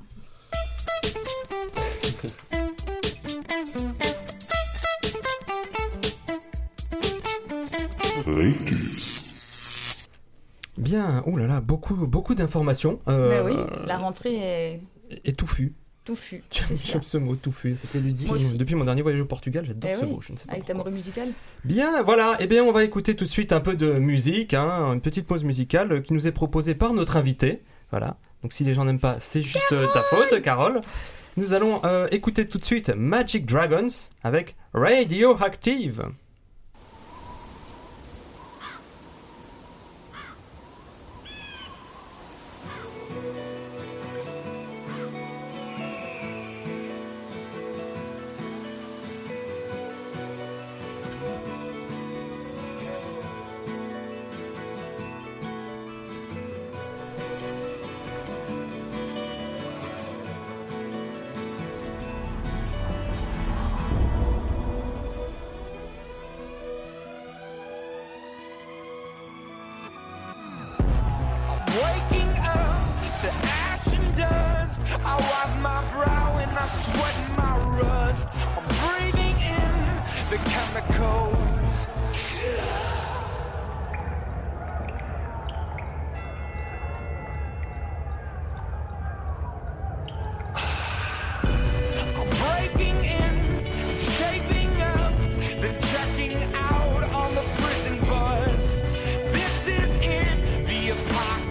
Bien, oh là là, beaucoup, beaucoup d'informations. Euh, Ben oui, la rentrée est Et touffu. touffue. J'aime, c'est ça. j'aime ce mot, touffu. C'était ludique. Moi aussi. Depuis mon dernier voyage au Portugal, j'adore Eh ce oui, mot. Je ne sais pas avec ta pourquoi. morue musicale. Bien, voilà. Eh bien, on va écouter tout de suite un peu de musique, hein, une petite pause musicale qui nous est proposée par notre invité. Voilà. Donc, si les gens n'aiment pas, c'est juste euh, ta faute, Carole. Nous allons euh, écouter tout de suite Magic Dragons avec Radioactive. Waking up to ash and dust. I wipe my brow and I sweat my rust. I'm breathing in the chemicals. I'm breaking in, shaping up, then checking out on the prison bus. This is it, the apocalypse.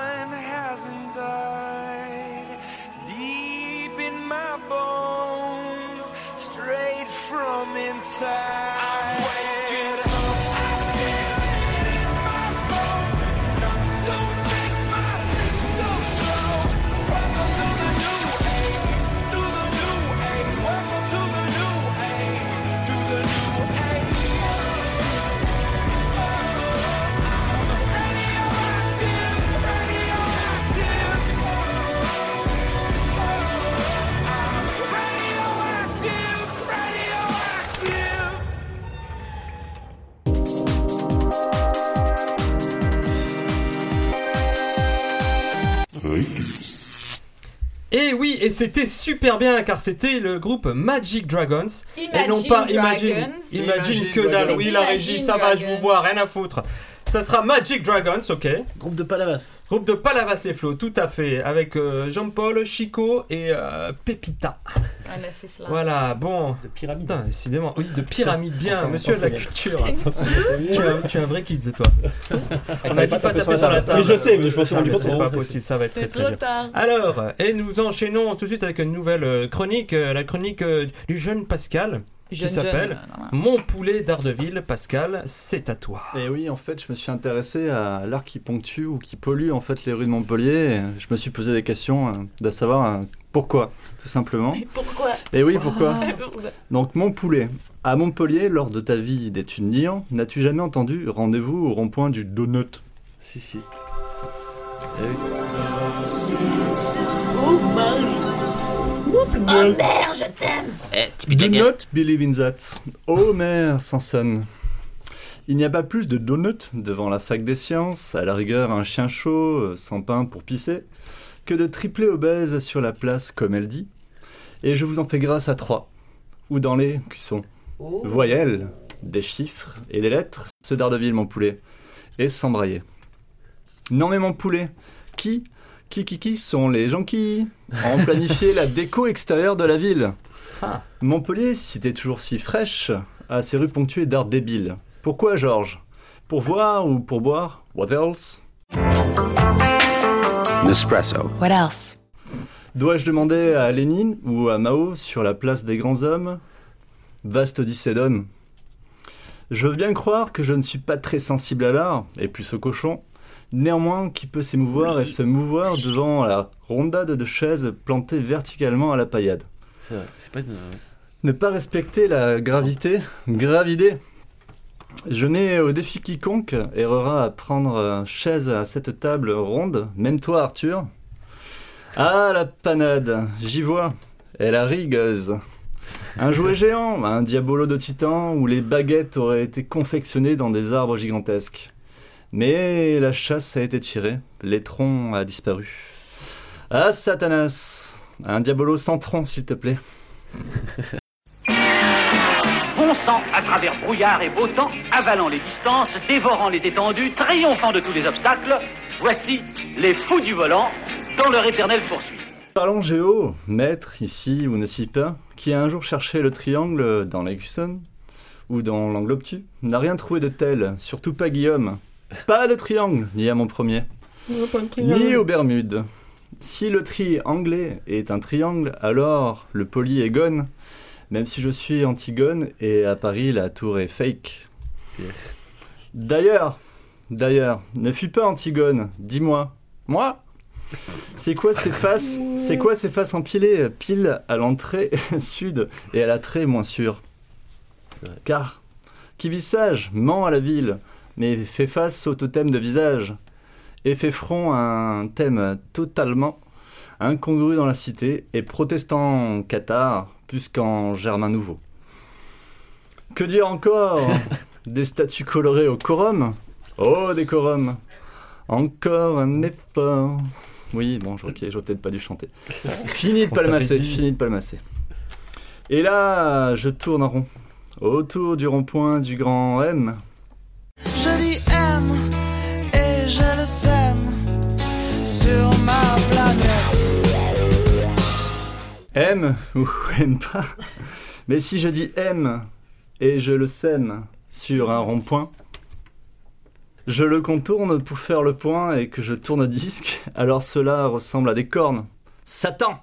one hasn't died. Deep in my bones, straight from inside. I'm waking up. Et oui, et c'était super bien car c'était le groupe Magic Dragons. Imagine et non pas Dragons. Imagine, Imagine, Imagine que dalle. Dragons. Oui, la régie, Imagine ça va, je vous Dragons. vois, rien à foutre. Ça sera Magic Dragons, ok. Groupe de Palavas. Groupe de Palavas les Flots, tout à fait. Avec euh, Jean-Paul, Chico et euh, Pépita. Voilà, c'est cela. Voilà, bon. De pyramide. Putain, décidément. Oui, de pyramide, bien, Enfin, monsieur de la enfin, culture. Ça, tu, es, tu es un vrai kids, toi. On a dit pas taper sur sur la table. Mais je sais, mais je me suis Ah, rendu mais compte. c'est au pas moment où possible, ça va être très C'est très trop bien. tard. Alors, et nous enchaînons tout de suite avec une nouvelle euh, chronique, euh, la chronique euh, du jeune Pascal, qui Jeune, s'appelle jeune, non, non. Mon poulet d'Ardeville. Pascal, c'est à toi. Et oui, en fait, je me suis intéressé à l'art qui ponctue ou qui pollue en fait les rues de Montpellier. Et je me suis posé des questions euh, de savoir euh, pourquoi, tout simplement. Mais pourquoi Et oui, pourquoi Donc, mon poulet. À Montpellier, lors de ta vie d'étudiant, n'as-tu jamais entendu rendez-vous au rond-point du donut? Si, si. Eh oui. Oh, Marge. Oh merde, je t'aime. Eh, Do not believe in that. Homer Sanson. Il n'y a pas plus de donuts devant la fac des sciences, à la rigueur un chien chaud, euh, sans pain pour pisser, que de triplés obèses sur la place, comme elle dit. Et je vous en fais grâce à trois. Ou dans les cuissons. Voyelles, des chiffres et des lettres, ceux d'Ardeville, mon poulet. Et sans brailler. Non mais mon poulet, qui Qui, qui, qui sont les gens qui ont planifié la déco extérieure de la ville? Ah. Montpellier, cité toujours si fraîche, a ses rues ponctuées d'art débile. Pourquoi, Georges? Pour voir ou pour boire? What else? Nespresso. What else? Dois-je demander à Lénine ou à Mao sur la place des grands hommes? Vaste odyssée d'hommes. Je veux bien croire que je ne suis pas très sensible à l'art, et plus au cochon. Néanmoins, qui peut s'émouvoir et se mouvoir devant la rondade de chaises plantées verticalement à la paillade? C'est vrai, c'est pas une... Ne pas respecter la gravité, gravider. Je mets au défi quiconque errera à prendre chaise à cette table ronde, même toi Arthur. Ah la panade, j'y vois, et la rigueuse. Un jouet géant, un diabolo de titan où les baguettes auraient été confectionnées dans des arbres gigantesques. Mais la chasse a été tirée, l'étron a disparu. Ah Satanas, un diabolo sans tronc s'il te plaît. Bon sang à travers brouillard et beau temps, avalant les distances, dévorant les étendues, triomphant de tous les obstacles, voici les fous du volant dans leur éternelle poursuite. Parlons Géo, maître ici ou ne si pas, qui a un jour cherché le triangle dans l'Aigussonne ou dans l'angle obtus, n'a rien trouvé de tel, surtout pas Guillaume. Pas de triangle, ni à mon premier, ni aux Bermudes. Si le tri anglais est un triangle, alors le poly est gone, même si je suis Antigone et à Paris la tour est fake. D'ailleurs, d'ailleurs, ne fuis pas Antigone, dis-moi, moi, c'est quoi ces faces, c'est quoi ces faces empilées, pile à l'entrée sud et à l'attrait moins sûr? Car, qui vit sage, ment à la ville, mais fait face au totem de visage, et fait front à un thème totalement incongru dans la cité, et protestant en cathare, plus qu'en germain nouveau. Que dire encore? Des statues colorées au quorum? Oh, décorum! Encore un effort. Oui, bon, ok, j'aurais peut-être pas dû chanter. Fini de palmasser, fini de palmasser. Et là, je tourne en rond, autour du rond-point du grand M. Je dis M et je le sème sur ma planète. M ou aime pas. Mais si je dis M et je le sème sur un rond-point, Je le contourne pour faire le point et que je tourne disque, alors cela ressemble à des cornes. Satan!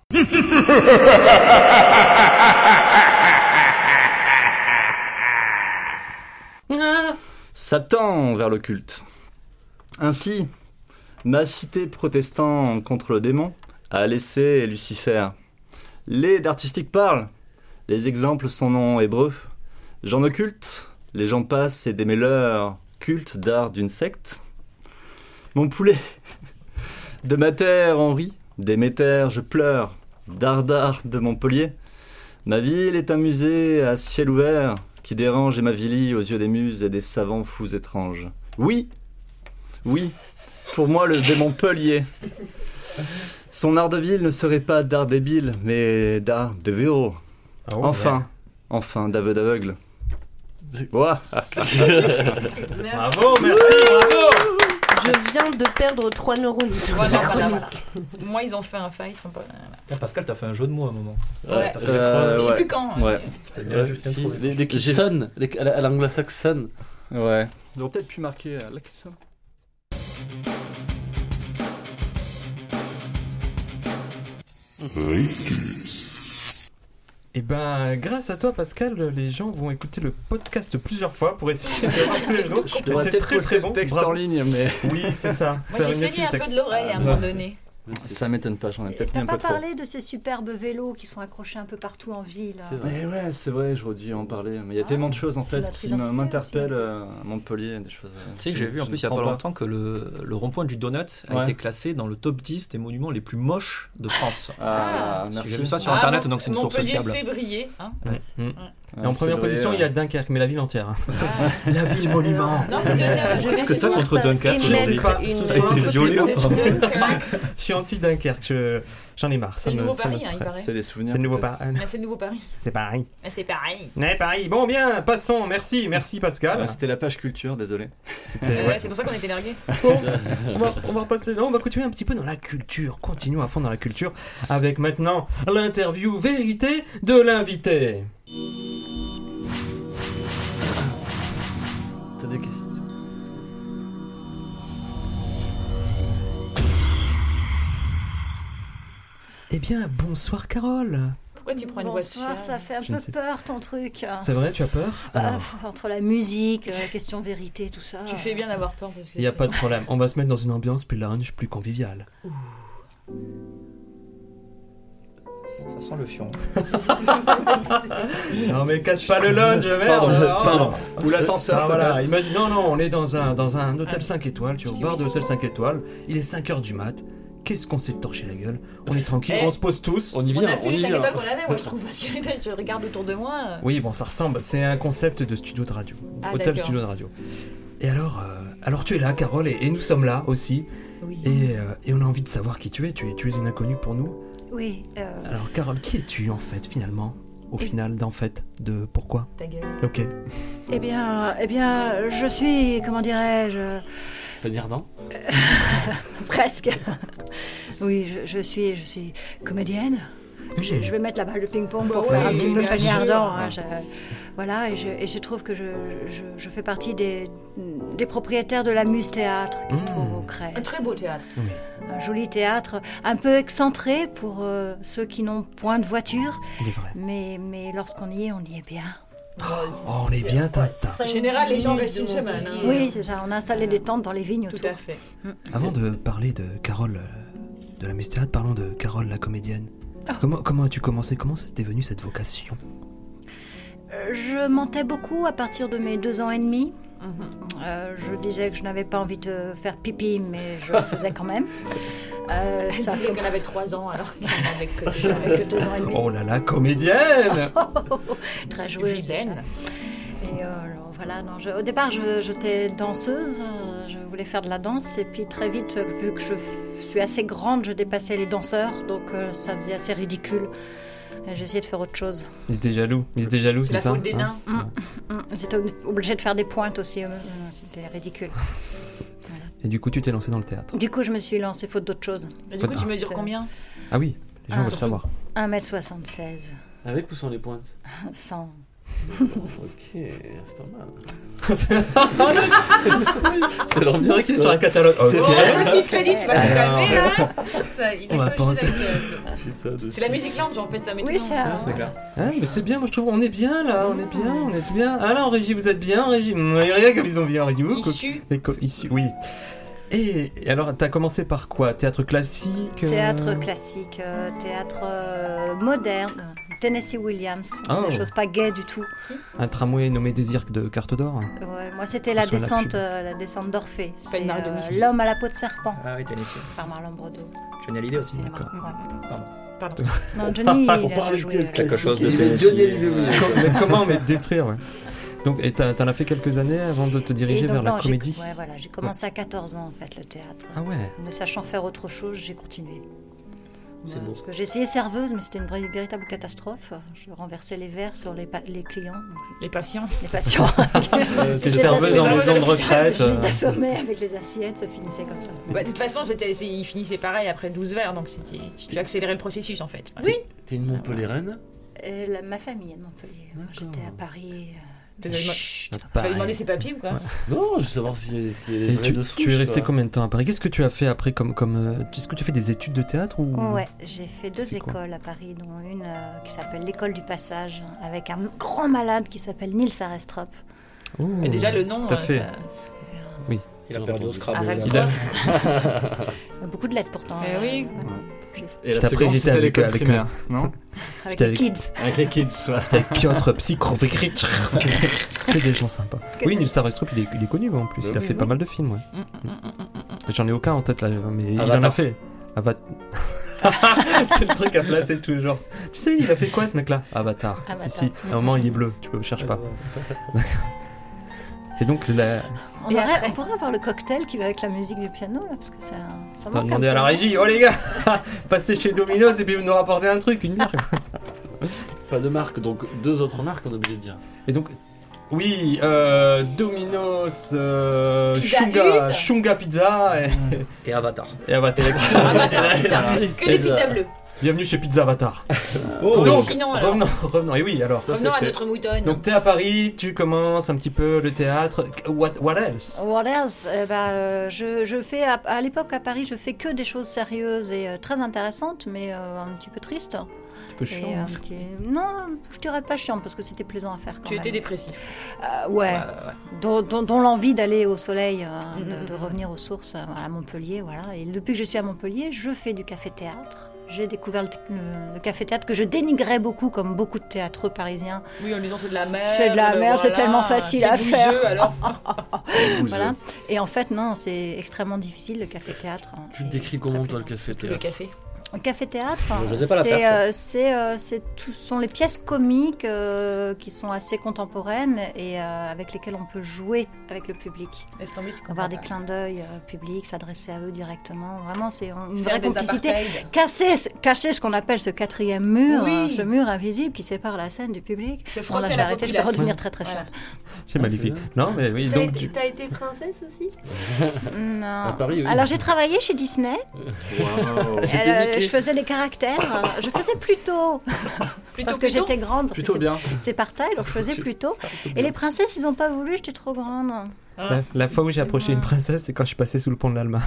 Satan vers le culte. Ainsi, ma cité protestant contre le démon a laissé Lucifer. Les d'artistique parlent, les exemples sont en hébreu. J'en occulte, les gens passent et démêlent leur culte d'art d'une secte. Mon poulet, de ma terre en rit, Déméter je pleure, dardard de Montpellier. Ma ville est un musée à ciel ouvert qui dérange et m'avilit aux yeux des muses et des savants fous étranges. Oui, oui, pour moi le démon Pellier. Son art de ville ne serait pas d'art débile, mais d'art de véro. Oh, enfin, ouais. enfin, d'aveu d'aveugle. Ouah. Bravo, merci, bravo. Je viens de perdre trois neurones sur Voilà, la voilà, chronique. voilà. Moi, ils ont fait un fight, ils sont pas. Ah, Pascal, t'as fait un jeu de mots à un moment. Ouais. T'as fait- Euh, Je sais ouais. plus quand. Ouais. C'était bien, Ouais, juste si, introduit. les, les qui J'ai- sonnent, les- à la- à l'anglo-saxonne. Ouais. Ils ont peut-être pu marquer euh, la question. Et ben, grâce à toi, Pascal, les gens vont écouter le podcast plusieurs fois pour essayer d'avoir tous les noms. Je devrais C'est peut-être très poster très le bon. texte Bravo. en ligne, mais Oui, c'est ça. Moi, Faire j'ai une saigné étude un peu texte. de l'oreille à un Ah, moment donné. ça m'étonne pas, j'en ai peut-être mis T'as un pas peu trop. parlé de ces superbes vélos qui sont accrochés un peu partout en ville. C'est vrai. Mais ouais, c'est vrai, j'aurais dû en parler. Mais il y a Ah, tellement de choses en c'est fait notre qui identité m'interpellent aussi. euh, à Montpellier, des choses. euh, Tu sais que j'ai vu en je plus il y a ne pas comprends longtemps que le, le rond-point du Donut a Ouais. été classé dans le top dix des monuments les plus moches de France. Ah, Ah, merci. J'ai vu ça sur Ah, internet, Mont- donc c'est une source Montpellier, fiable. c'est brillé. Hein. Mm. Ouais, Et en c'est première vrai, position, euh, il y a Dunkerque, mais la ville entière. hein. Ah. La ville monument. Non, c'est deuxième. Je vais Qu'est-ce que t'as finir contre par Dunkerque, émettre je sais pas, une- ce Ça a été violé ou pas Je suis anti-Dunkerque, je- j'en ai marre. C'est Ça le me, nouveau ça me Paris, hein, il stresse. paraît. C'est des souvenirs. C'est le nouveau peut-être. Paris. Mais c'est le nouveau Paris. C'est pareil. Mais c'est pareil. Ouais, Paris. Bon, bien, passons. Merci, merci Pascal. Ouais, C'était la page culture, désolé. C'était. Ouais, ouais. C'est pour ça qu'on était largués. Bon, on va, on va repasser, non, on va continuer un petit peu dans la culture. Continuons à fond dans la culture avec maintenant l'interview vérité de l'invité. T'as des questions? Eh bien, bonsoir Carole. Pourquoi tu prends une Bonsoir, voiture ça fait un Je ne peu sais peur ton truc. C'est vrai, tu as peur Bah, Alors, pff, entre la musique, la question vérité, tout ça. Tu fais bien d'avoir peur. Parce que il n'y a c'est- pas de problème. On va se mettre dans une ambiance plus lounge, plus conviviale. Ça sent le fion. Non mais casse pas le lounge, merde. Pardon, Oh. pardon. Ou l'ascenseur. Ah, voilà, peut-être. imagine, non, non, on est dans un, dans un hôtel cinq étoiles, tu es au Petit bar de whisky. l'hôtel cinq étoiles, il est cinq heures du mat, qu'est-ce qu'on s'est torché la gueule, on est tranquille, Eh. on se pose tous. On y On vient, a on plus y les cinq vient. étoiles qu'on avait, moi je trouve, parce que je regarde autour de moi. euh, Oui, bon, ça ressemble, c'est un concept de studio de radio, Ah, hôtel d'accord. studio de radio. Et alors, euh, alors tu es là, Carole, et, et nous sommes là aussi, Oui. et, euh, et on a envie de savoir qui tu es, tu es, tu es une inconnue pour nous. Oui. euh, Alors Carole, qui es-tu en fait, finalement Au Et- final, d'en fait, de pourquoi Ta gueule. Ok. eh bien, eh bien, je suis, comment dirais-je, Fanny Ardant. presque. Oui, je, je suis, je suis comédienne. Je, je vais mettre la balle de ping-pong pour Bah faire un oui, petit peu bien Fanny sûr. Ardant. hein, je- voilà, et je, et je trouve que je, je, je fais partie des, des propriétaires de la Muse Théâtre qui se Mmh. trouve au Crète. Un très beau théâtre. Un joli théâtre, un peu excentré pour euh, ceux qui n'ont point de voiture, Il est vrai. mais, mais lorsqu'on y est, on y est bien. Oh, on est bien, Tintin. En général, les gens restent une semaine. hein. Oui, c'est ça, on a installé des tentes dans les vignes Tout autour. à fait. Avant de parler de Carole euh, de la Muse Théâtre, parlons de Carole la comédienne. Oh. Comment, comment as-tu commencé Comment t'es venue cette vocation Euh, Je mentais beaucoup à partir de mes deux ans et demi. Mhm. Euh, je disais que je n'avais pas envie de faire pipi, mais je le faisais quand même. Euh, Elle ça disait fait qu'elle avait trois ans alors qu'elle n'avait que déjà que deux ans et demi. Oh là là, comédienne Très joueuse. vilaine. déjà. Et euh, alors, voilà, non, je- au départ, je- j'étais danseuse, euh, je voulais faire de la danse, et puis très vite, euh, vu que je f- suis assez grande, je dépassais les danseurs, donc euh, ça faisait assez ridicule. Et j'ai essayé de faire autre chose. Ils étaient jaloux, ils étaient jaloux, C'est c'est la ça faute des nains. Hein Hum, J'étais obligée de faire des pointes aussi, euh, euh, c'était ridicule. Et du coup, tu t'es lancée dans le théâtre. Du coup, je me suis lancée faute d'autre chose. Et du coup, tu Ah. mesures combien Ah oui, les gens Ah, veulent surtout. savoir. un mètre soixante-seize, Avec ou sans les pointes? sans. Ok, c'est pas mal. C'est l'ambiance. C'est vrai que c'est sur un catalogue. Oh, merci Freddy, tu vas te calmer là. Ça, il On va est coché penser. la case. C'est la musique lounge en fait, ça met tout Oui, le c'est monde. un- C'est clair. Ah, mais c'est bien, moi je trouve, on est bien là, on est bien, on est bien. Ah là, en régie, vous êtes bien, en régie. Mmh, rien comme ils ont bien en régie. Ouh, Issu. les co- Issus, oui. Et, et alors, t'as commencé par quoi? Théâtre classique euh, Théâtre classique, euh, théâtre euh, moderne, Tennessee Williams, Oh. des choses pas gaies du tout. Un tramway nommé Désir de Carte d'Or. Ouais, moi, c'était la Sur la descente, pub. euh, la descente d'Orphée. C'est pas une marque de whisky. L'homme à la peau de serpent, Ah oui, Tennessee. par Marlon Brando. Johnny Hallyday aussi. Cinéma. D'accord. Ouais. Pardon. Non, Johnny, On il a parle joué. de ouais. Quelque chose de Il est Tennessee. Johnny Hallyday. Com- mais comment mais détruire, ouais. Donc, et t'as- t'en as fait quelques années avant de te diriger Et donc, vers la non, j'ai- comédie. Ouais, voilà, j'ai commencé à quatorze ans en fait le théâtre. Ah ouais. Ne sachant faire autre chose, j'ai continué. C'est Voilà, beau. Parce que j'ai essayé serveuse, mais c'était une vraie- véritable catastrophe. Je renversais les verres sur les, pa- les clients, donc, Les patients. les patients. Euh, T'es Je les serveuse assommais. en maison de retraite. Je les euh. assommais avec les assiettes, ça finissait comme ça. Bah, de toute façon, c'était, c'est- il finissait pareil après douze verres, donc c'était- tu, tu accélérais le processus en fait. Oui. T'es une Montpelliéraine? Euh, la- ma famille est de Montpellier. Moi, D'accord. j'étais à Paris. euh, Tu vas lui chut, tu vas lui demander ses papiers ou quoi? Non, je veux savoir si, si elle est Et vraie tu, de tu es souche, resté quoi. combien de temps à Paris? Qu'est-ce que tu as fait après comme comme euh, est-ce que tu as fait des études de théâtre ou Ouais, j'ai fait deux C'est quoi écoles à Paris, dont une euh, qui s'appelle l'école du passage, avec un grand malade qui s'appelle Nils Arestrup. Oh. Mais déjà le nom. Tout à euh, fait. ça- Il a perdu au Scrabble. Arrête, là. Il a- Euh, Beaucoup de lettres pourtant. Mais oui. euh, j'ai fait Et la J'étais après, seconde, j'étais c'était avec- l'école avec- primaire, non avec j'étais les avec- kids. Avec les kids, ouais. Avec Piotr Psychrovikrit. Que des gens sympas. Oui, Nils Arestrup, il est, il est connu en plus. Bah il a oui, fait oui. pas mal de films, ouais. Mm, mm, mm, mm, mm. J'en ai aucun en tête là, mais il en a Avatar. fait. Avatar. C'est le truc à placer toujours. Tu sais, il a fait quoi ce mec-là? Avatar. Avatar. Si, si. À un moment, il est bleu. Tu peux, cherche pas. Et donc, la... On, Et aurait- après on pourrait avoir le cocktail qui va avec la musique du piano, là, parce que ça, ça on va manque un demander à peu. la régie. Oh les gars, passez chez Domino's et puis vous nous rapportez un truc, une bière. Pas de marque, donc deux autres marques, on a oublié de dire. Et donc, oui, euh, Domino's, euh, Pizza Shunga, Hut. Shunga Pizza et, Et Avatar. et Avatar. Avatar, pizza. Que des Pizza. pizzas bleues. Bienvenue chez Pizza Avatar. Oh, Donc, donc, sinon, alors. revenons, revenons. Et oui, alors. Ça, Revenons c'est à fait. notre moutonne. Donc, t'es à Paris, tu commences un petit peu le théâtre. What, what else? What else Eh ben, euh, je, je fais à, à l'époque à Paris, je fais que des choses sérieuses et euh, très intéressantes, mais euh, un petit peu tristes. Un peu Et chiant. un petit- Non, je dirais pas chiant parce que c'était plaisant à faire quand tu même. étais dépressif. Euh, ouais, Ouais, ouais. dont, dont- dont l'envie d'aller au soleil, euh, Mm, de, mm, de mm. revenir aux sources euh, à Montpellier, voilà. Et depuis que je suis à Montpellier, je fais du café-théâtre. J'ai découvert le, le- le café-théâtre que je dénigrais beaucoup, comme beaucoup de théâtreux parisiens. Oui, en lui disant c'est de la merde. C'est de la merde, c'est voilà, tellement facile c'est à bouseux, faire. alors. Voilà. Et en fait, non, c'est extrêmement difficile le café-théâtre. hein. Tu le C'est décris très comment, toi, le plaisant. café Tout le théâtre? café. Le café-théâtre, Je sais pas la c'est, faire, ça. euh, c'est, euh, c'est tout- sont les pièces comiques euh, qui sont assez contemporaines et euh, avec lesquelles on peut jouer avec le public. Laisse tomber, tu comprends Avoir des pas. clins d'œil euh, publics, s'adresser à eux directement. Vraiment, c'est une Faire vraie des complicité. apartheids. Casser, ce- cacher ce qu'on appelle ce quatrième mur, Oui. euh, ce mur invisible qui sépare la scène du public. Se Bon, frotter là, à je vais la arrêter, je vais populace. redevenir très très Voilà. chouette. C'est Ah, magnifique. c'est Non, mais oui, T'as donc. été, tu- t'as été princesse aussi? Non. À Paris, oui. Alors j'ai travaillé chez Disney. Waouh. Euh, je faisais les caractères. Je faisais plutôt. Plutôt, parce que plutôt. j'étais grande. Parce Plutôt que bien. c'est- c'est par taille, donc je faisais plutôt. Et les princesses, ils n'ont pas voulu, j'étais trop grande. La, la fois où j'ai approché une princesse, c'est quand je suis passé sous le pont de l'Alma.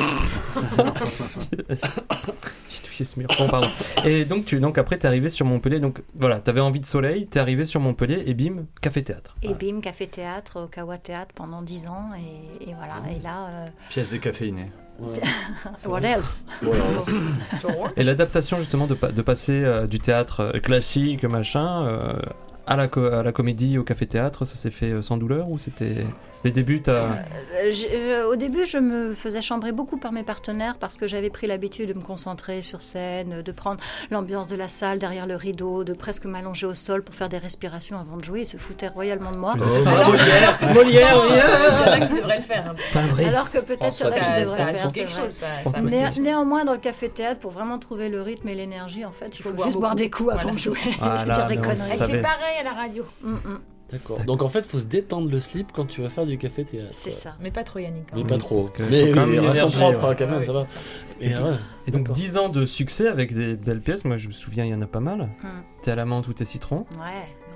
J'ai touché ce mur. Bon, pardon. Et donc, tu, donc après, t'es arrivé sur Montpellier. Donc voilà, t'avais envie de soleil, t'es arrivé sur Montpellier et bim, café-théâtre. Et bim, café-théâtre, au Kawa Théâtre pendant dix ans. Et, et voilà. Et là, euh, Pièce décaféinée. Ouais. what else Voilà. Et l'adaptation justement de, pa- de passer euh, du théâtre euh, classique, machin, euh, à, la co- à la comédie, au café-théâtre, ça s'est fait euh, sans douleur ou c'était les débuts t'as... Euh, j'ai- euh, Au début, je me faisais chambrer beaucoup par mes partenaires parce que j'avais pris l'habitude de me concentrer sur scène, de prendre l'ambiance de la salle derrière le rideau, de presque m'allonger au sol pour faire des respirations avant de jouer. Ils se foutaient royalement de moi. Oh, Alors- Molière, alors que- Molière, pourtant, oui, Il y en a qui devraient le faire. hein. Fabrice. Alors que peut-être il y en a Ça, qui ça, devraient le il faire. faut c'est quelque vrai. chose. Ça, François. ça- Né- néanmoins, dans le café-théâtre, pour vraiment trouver le rythme et l'énergie, en fait, il Il faut, faut boire juste boire beaucoup. des coups avant Voilà. de jouer. Voilà, dire des mais on conneries. le Et savait. c'est pareil à la radio. Mm, mm. D'accord. Donc en fait, faut se détendre le slip quand tu vas faire du café théâtre. C'est ça. Mais pas trop Yannick. hein. Mais Oui, pas trop. parce que Mais faut quand oui, même une reste en énergie, propre ouais. hein, quand même, Ouais, ça va. Et Et donc- ouais. Et donc D'accord. dix ans de succès avec des belles pièces, moi je me souviens il y en a pas mal. Mm. T'es à la menthe ou t'es citron. Ouais,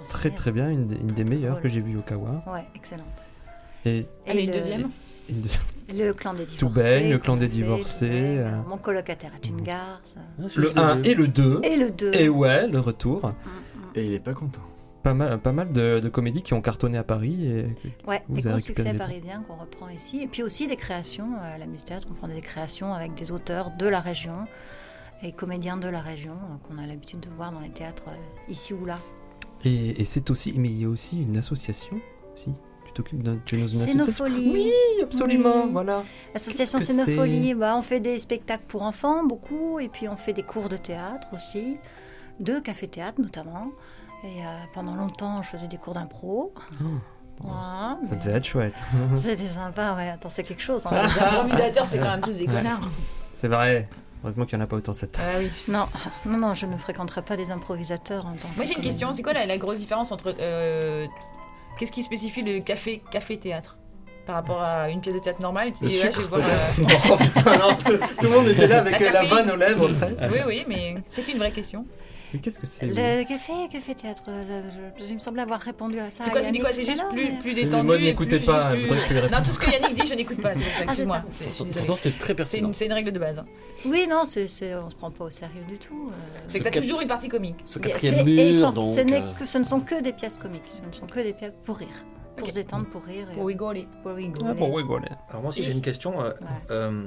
très très bien, une, des- une des meilleures Voilà. que j'ai vues au Kawa. Ouais, excellente. Et Allez, une le- deuxième. une deuxième- Le clan des divorcés. Tout baigne, le clan qu'on des a fait, divorcés, Tout baigne, euh. Mon colocataire est une garce. le un et le deux. Et le deux. Et ouais, le retour. Et il est pas content. Pas mal, pas mal de, de comédies qui ont cartonné à Paris. Et que Ouais, vous des avez gros récupéré succès les droits. parisiens qu'on reprend ici. Et puis aussi des créations euh, à la Mustère. On prend des créations avec des auteurs de la région et comédiens de la région euh, qu'on a l'habitude de voir dans les théâtres euh, ici ou là. Et, et c'est aussi, mais il y a aussi une association, si tu t'occupes d'un, tu es dans une association. Scénopholie. Oui, absolument, Oui. voilà. L'association Qu'est-ce que Scénopholie, bah, on fait des spectacles pour enfants, beaucoup, et puis on fait des cours de théâtre aussi, de café-théâtre notamment. Et euh, pendant longtemps, je faisais des cours d'impro. Oh, Voilà, ça mais devait être chouette. C'était sympa, ouais. Attends, c'est quelque chose. Ah, hein. les improvisateurs, c'est quand même tous des Ouais. connards. C'est vrai. Heureusement qu'il n'y en a pas autant cette. Ah oui. Non, non, non, je ne fréquenterai pas des improvisateurs. En tant Moi que j'ai une question, comédienne. c'est quoi la, la grosse différence entre euh, qu'est-ce qui spécifie le café café théâtre par rapport à une pièce de théâtre normale et tu Le dis, ouais, je sucre. vais voir, euh, Oh putain, non, tout, tout le monde était là avec La euh, la caféine. vanne aux lèvres. Oui oui, mais c'est une vraie question. Mais qu'est-ce que c'est Le, le café, café théâtre, le- je, je me semble avoir répondu à ça. C'est quoi, à tu dis quoi, Yannick c'est tout à juste l'heure, plus, mais- plus Mais détendu moi, et n'écoutez plus- pas, juste plus- faudrait que tu lui répondes. Non, tout ce que Yannick dit, je n'écoute pas, c'est pour ça, Ah, c'est excuse-moi. ça. C'est- je suis désolée. Pourtant, c'était très C'est pertinent. une, c'est une règle de base. hein. Oui, non, c'est, c'est, on se prend pas au sérieux du tout. euh. C'est que t'as quat- toujours une partie comique. Ce C'est- quatrième et mur, sans- donc. ce, n'est euh, que, ce ne sont que des pièces comiques, ce ne sont que des pièces pour rire, pour Ok. se détendre, pour rire. et- Pour rigoler. Pour rigoler. Ah, bon, oui, voilà. Alors moi aussi j'ai une question. euh, Ouais. euh,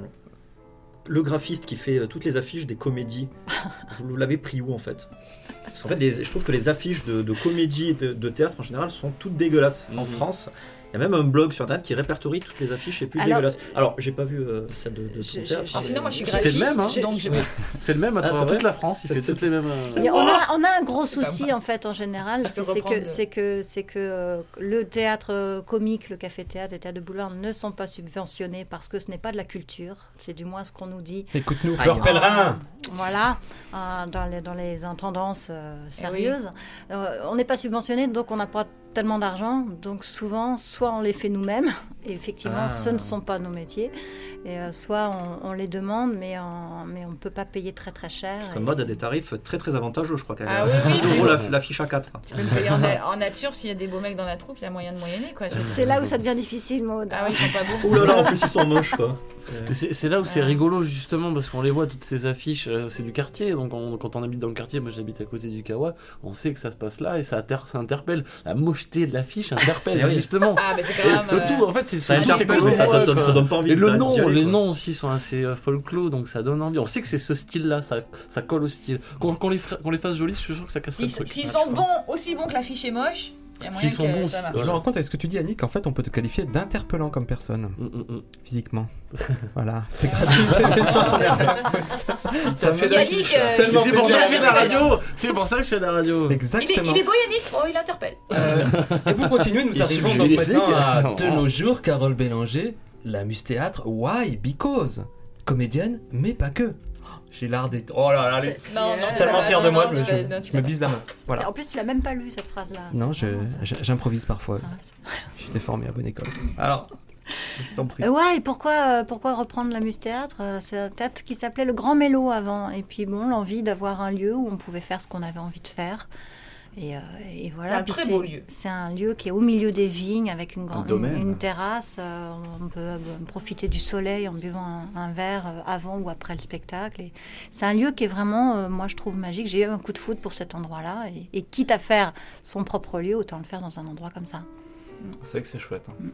le graphiste qui fait euh, toutes les affiches des comédies, vous l'avez pris où en fait? Parce qu'en fait, les- je trouve que les affiches de, de comédie et de, de théâtre en général sont toutes dégueulasses. En Mhm. France, il y a même un blog sur internet qui répertorie toutes les affiches les plus Alors- dégueulasses. Alors, j'ai pas vu euh, celle de, de Je- ton je- théâtre. je- Alors, sinon, moi je suis C'est graphiste, le même, hein. donc je. Oui. C'est le même à Ah, travers c'est vrai toute la France, il fait C'est- toutes les mêmes. euh, Mais on, a, on a un gros C'est pas souci mal. en fait en général, Parce que c'est, c'est reprendre que, de- c'est que, c'est que euh, le théâtre euh, comique, le café-théâtre, le théâtre de boulevard ne sont pas subventionnés parce que ce n'est pas de la culture, c'est du moins ce qu'on nous dit. Écoute-nous, Aïe. Fleur Pellerin. Voilà, euh, dans, les, dans les intendances euh, sérieuses. Euh, on n'est pas subventionné, donc on n'a pas tellement d'argent. Donc souvent, soit on les fait nous-mêmes, et effectivement, Ah. ce ne sont pas nos métiers, et euh, soit on, on les demande, mais, en- mais on ne peut pas payer très très cher. Parce que et- Mode a des tarifs très très avantageux, je crois qu'elle Ah a oui, oui, dix oui. euros la, la fiche à quatre. Tu peux le payer en, na- en nature, s'il y a des beaux mecs dans la troupe, il y a moyen de moyenner quoi. je- C'est là où ça devient difficile, Maud. Ah oui, ils sont pas beaux. Ouh là là, en plus ils sont moches quoi. Mais C'est c'est là où c'est Ouais. rigolo justement parce qu'on les voit toutes ces affiches, euh, c'est du quartier, donc on- quand on habite dans le quartier, moi j'habite à côté du Kawa, on sait que ça se passe là et ça, inter- ça interpelle. La mocheté de l'affiche interpelle Eh oui. justement. Ah, mais c'est quand même. Le euh, tout, en fait, c'est Ça surtout, c'est interpelle, qu'on mais le ça, voit, ça, quoi. ça donne pas envie Et de- le d'y nom, aller, les quoi. noms aussi sont assez euh, folklore, donc ça donne envie. On sait que c'est ce style-là, ça, ça colle au style. Qu'on qu'on les, fra- qu'on les fasse jolis, je suis sûr que ça casserait S'ils le truc. s'ils sont bons, aussi bons que l'affiche est moche, il y a moyen S'ils sont que bons ça aussi. marche. Je me rends compte avec ce que tu dis, Annick, qu'en fait, on peut te qualifier d'interpellant comme personne, Mm, mm, mm. physiquement. Voilà, c'est gratuit. c'est une chance, j'en ai rien à foutre. Ça, ça fait Yannick, euh, Mais tellement c'est pour ça que je fais de la plaisir. radio. C'est pour ça que je fais de la radio. Il est, Exactement. il est beau Yannick, oh il interpelle. Euh, et pour continuer, nous Il arrivons subjugue donc les maintenant flics. à de nos jours, Carole Bélanger, la Musthéâtre, why? Because. Comédienne, mais pas que. J'ai l'art d'être. Oh là là, les- Non, non, je suis tu tellement l'as- fier de non, moi, non, je me, tu l'as- je- non, tu je me l'as bise la main. Voilà. En plus, tu l'as même pas lu cette phrase-là. Non, C'est je- vraiment ça. je- j'improvise parfois. Ah, c'est- J'étais formé à bonne école. Alors, je t'en prie. Euh, ouais, et pourquoi, euh, pourquoi reprendre la Musthéâtre euh, C'est un théâtre qui s'appelait le Grand Mélo avant. Et puis bon, l'envie d'avoir un lieu où on pouvait faire ce qu'on avait envie de faire. Et, euh, et voilà. C'est un Puis très beau lieu. C'est un lieu qui est au milieu des vignes avec une, grande, une, domaine. une terrasse. euh, on peut euh, profiter du soleil en buvant un, un verre euh, avant ou après le spectacle. Et c'est un lieu qui est vraiment, euh, moi je trouve magique. J'ai eu un coup de foudre pour cet endroit-là. Et, et quitte à faire son propre lieu, autant le faire dans un endroit comme ça. C'est vrai que c'est chouette. hein.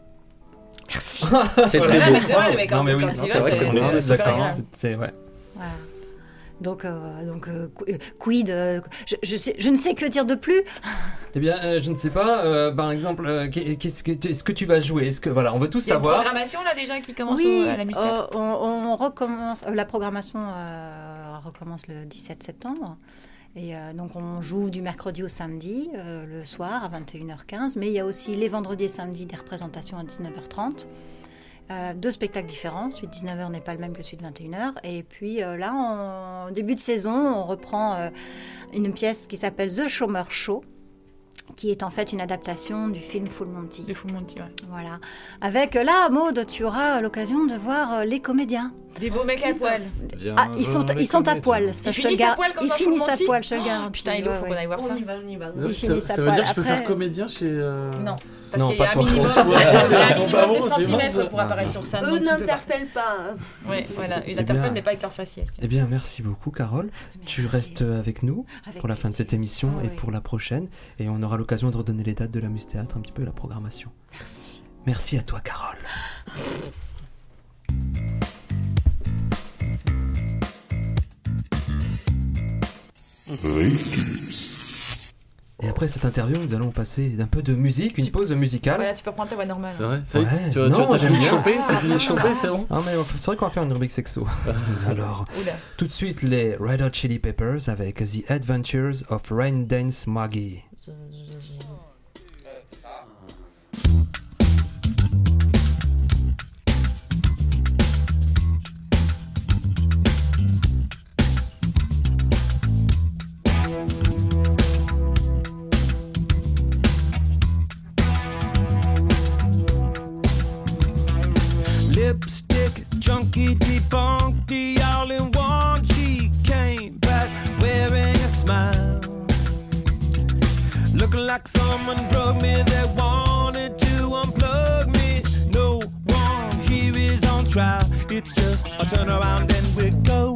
Merci. C'est très Ah, beau. mais c'est vrai, mais quand, Non, mais quand oui, il non, va, c'est vrai que c'est c'est- bon, c'est c'est super d'accord. agréable. C'est- C'est ouais. Voilà. Donc, euh, donc euh, qu- euh, quid euh, je, je, sais, je ne sais que dire de plus. Eh bien, euh, je ne sais pas. euh, par exemple, euh, qu'est- qu'est-ce que tu- est-ce que tu vas jouer? Est-ce que voilà, on veut tous Il y a une savoir. programmation là déjà qui commence Oui, au- à la Musthéâtre. euh, on, on recommence. euh, la programmation euh, recommence le dix-sept septembre. Et euh, donc, on joue du mercredi au samedi, euh, le soir à vingt et une heures quinze. Mais il y a aussi les vendredis et samedis des représentations à dix-neuf heures trente. Euh, deux spectacles différents. Celui de dix-neuf heures n'est pas le même que celui de vingt et une heures. Et puis euh, là, en début de saison, on reprend euh, une pièce qui s'appelle The Chômeur Show, qui est en fait une adaptation du film Full Monty. Du Full Monty, ouais. Voilà. Avec, là, Maud, tu auras l'occasion de voir euh, les comédiens. Des beaux mecs à poil. Ah, ils sont, ils sont à poil, ça, Ils je te le finissent à gar- poil comme Ils dans finissent Full à Monty poil, je te le Oh, garantis. putain, il Ouais, faut qu'on ouais. aille voir ça. On y va, on y va. Ils Ça, finissent ça à veut poil. dire que je peux Après- faire comédien chez. euh, Non. Parce Non, qu'il y a pas un toi. minimum, François. il y a un Ils sont pas minimum de bons, c'est centimètres mince. pour apparaître sur scène. Eux donc tu peux pas. n'interpellent pas. hein. Ouais, voilà. Ils C'est interpellent, bien. mais pas avec leur faciès. Eh bien, merci beaucoup, Carole. Tu Merci. restes avec nous Avec pour la fin de plaisir. cette émission Ah et oui. pour la prochaine. Et on aura l'occasion de redonner les dates de la Muse-Théâtre, un petit peu la programmation. Merci. Merci à toi, Carole. Et après cette interview, nous allons passer d'un peu de musique, une pause musicale. Voilà, tu peux prendre ta voix normale. C'est vrai, ça y est, Ouais. tu as- Non, tu as- t'as j'aime fini de bien. choper, t'as fini de choper, c'est bon. Ah mais c'est vrai qu'on va faire une rubrique sexo. Alors, Oula. tout de suite les Red Hot Chili Peppers avec The Adventures of Rain Dance Maggie. Lipstick junkie debunked the all in one. She came back wearing a smile, looking like someone drugged me. They wanted to unplug me. No one here is on trial. It's just a turn around and we go.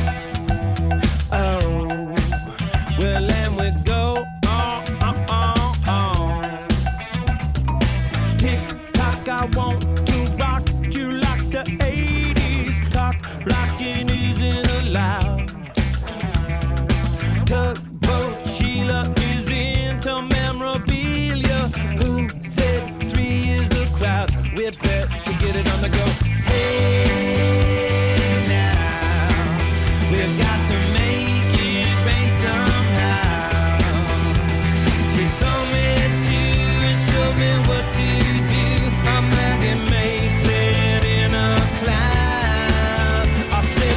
Oh, well, and we go. Oh, oh, oh, oh. Tick tock, I want to rock you like the eighties. Cock blocking isn't allowed. Tugboat Sheila is into memorabilia. Who said three is a crowd? We bet we get it on the go. Hey now, we've got to make it rain somehow. She told me to and showed me what to do. A maggot makes it in a cloud. I said,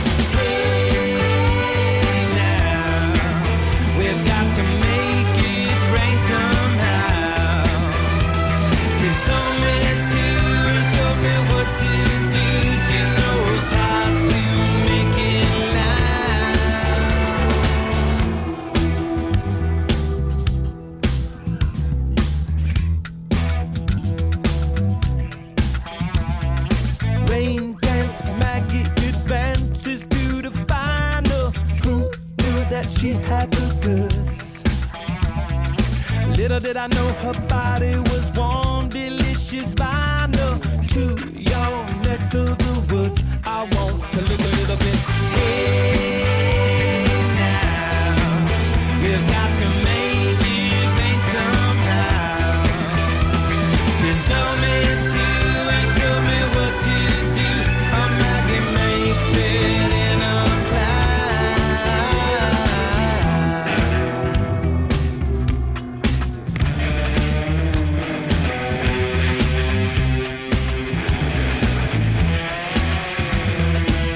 hey now, we've got to make it rain somehow. She told me to and showed me what to do. She knows how to make it loud. Rain dance, Maggie advances to the final. Who knew that she had the goods? Little did I know her body was warm, delicious vinyl. To your neck of the woods, I want to look a little bit. Hey now, we've got to make it rain somehow. She told me to and showed me what to do. A maggot makes it in a cloud.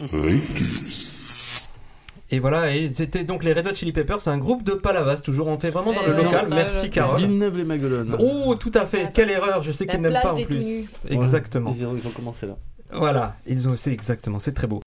Et voilà, et c'était donc les Red Hot Chili Peppers, c'est un groupe de Palavas, toujours, on fait vraiment dans Eh le ouais, local, non, merci non, Carole. Villeneuve les Maguelones. Oh, tout à fait, quelle erreur, je sais La qu'ils n'aiment plage pas en des plus. tout nus. Exactement. Ils ont, ils ont commencé là. Voilà, ils ont, c'est exactement, c'est très beau.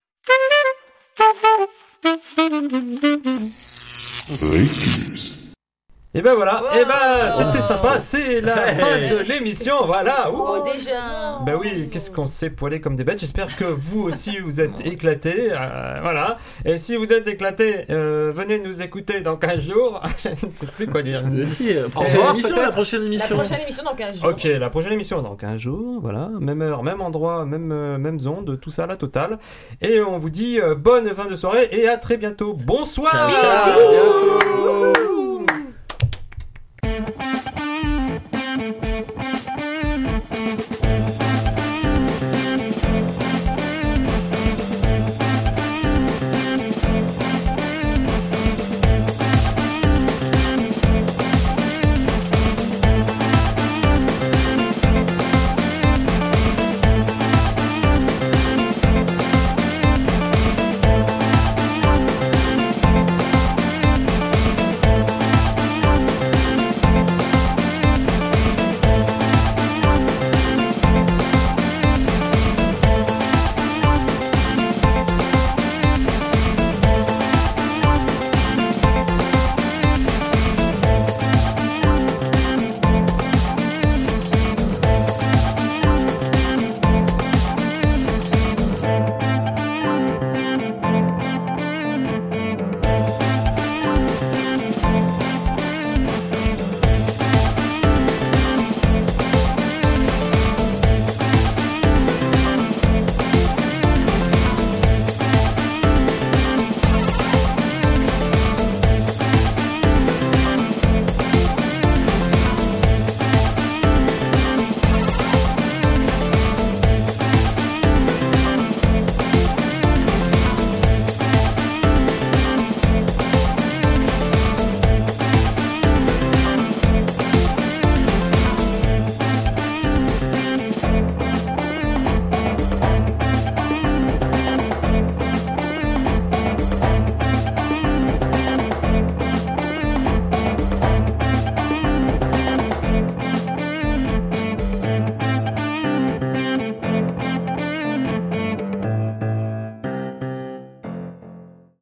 Et ben voilà, Wow. et ben c'était sympa, c'est la fin de l'émission, voilà. Ouh. Oh, déjà. Ben oui, qu'est-ce qu'on s'est poilé comme des bêtes. J'espère que vous aussi vous êtes éclatés, euh, voilà. Et si vous êtes éclatés, euh, venez nous écouter dans quinze jours. Je ne sais plus quoi dire. Mais si, euh, Au prochaine revoir, émission, peut-être. la prochaine La émission. prochaine émission dans quinze jours. Ok, la prochaine émission dans quinze jours, voilà, même heure, même endroit, même euh, mêmes ondes, tout ça la totale. Et on vous dit euh, bonne fin de soirée et à très bientôt. Bonsoir. Ciao, ciao. À bientôt.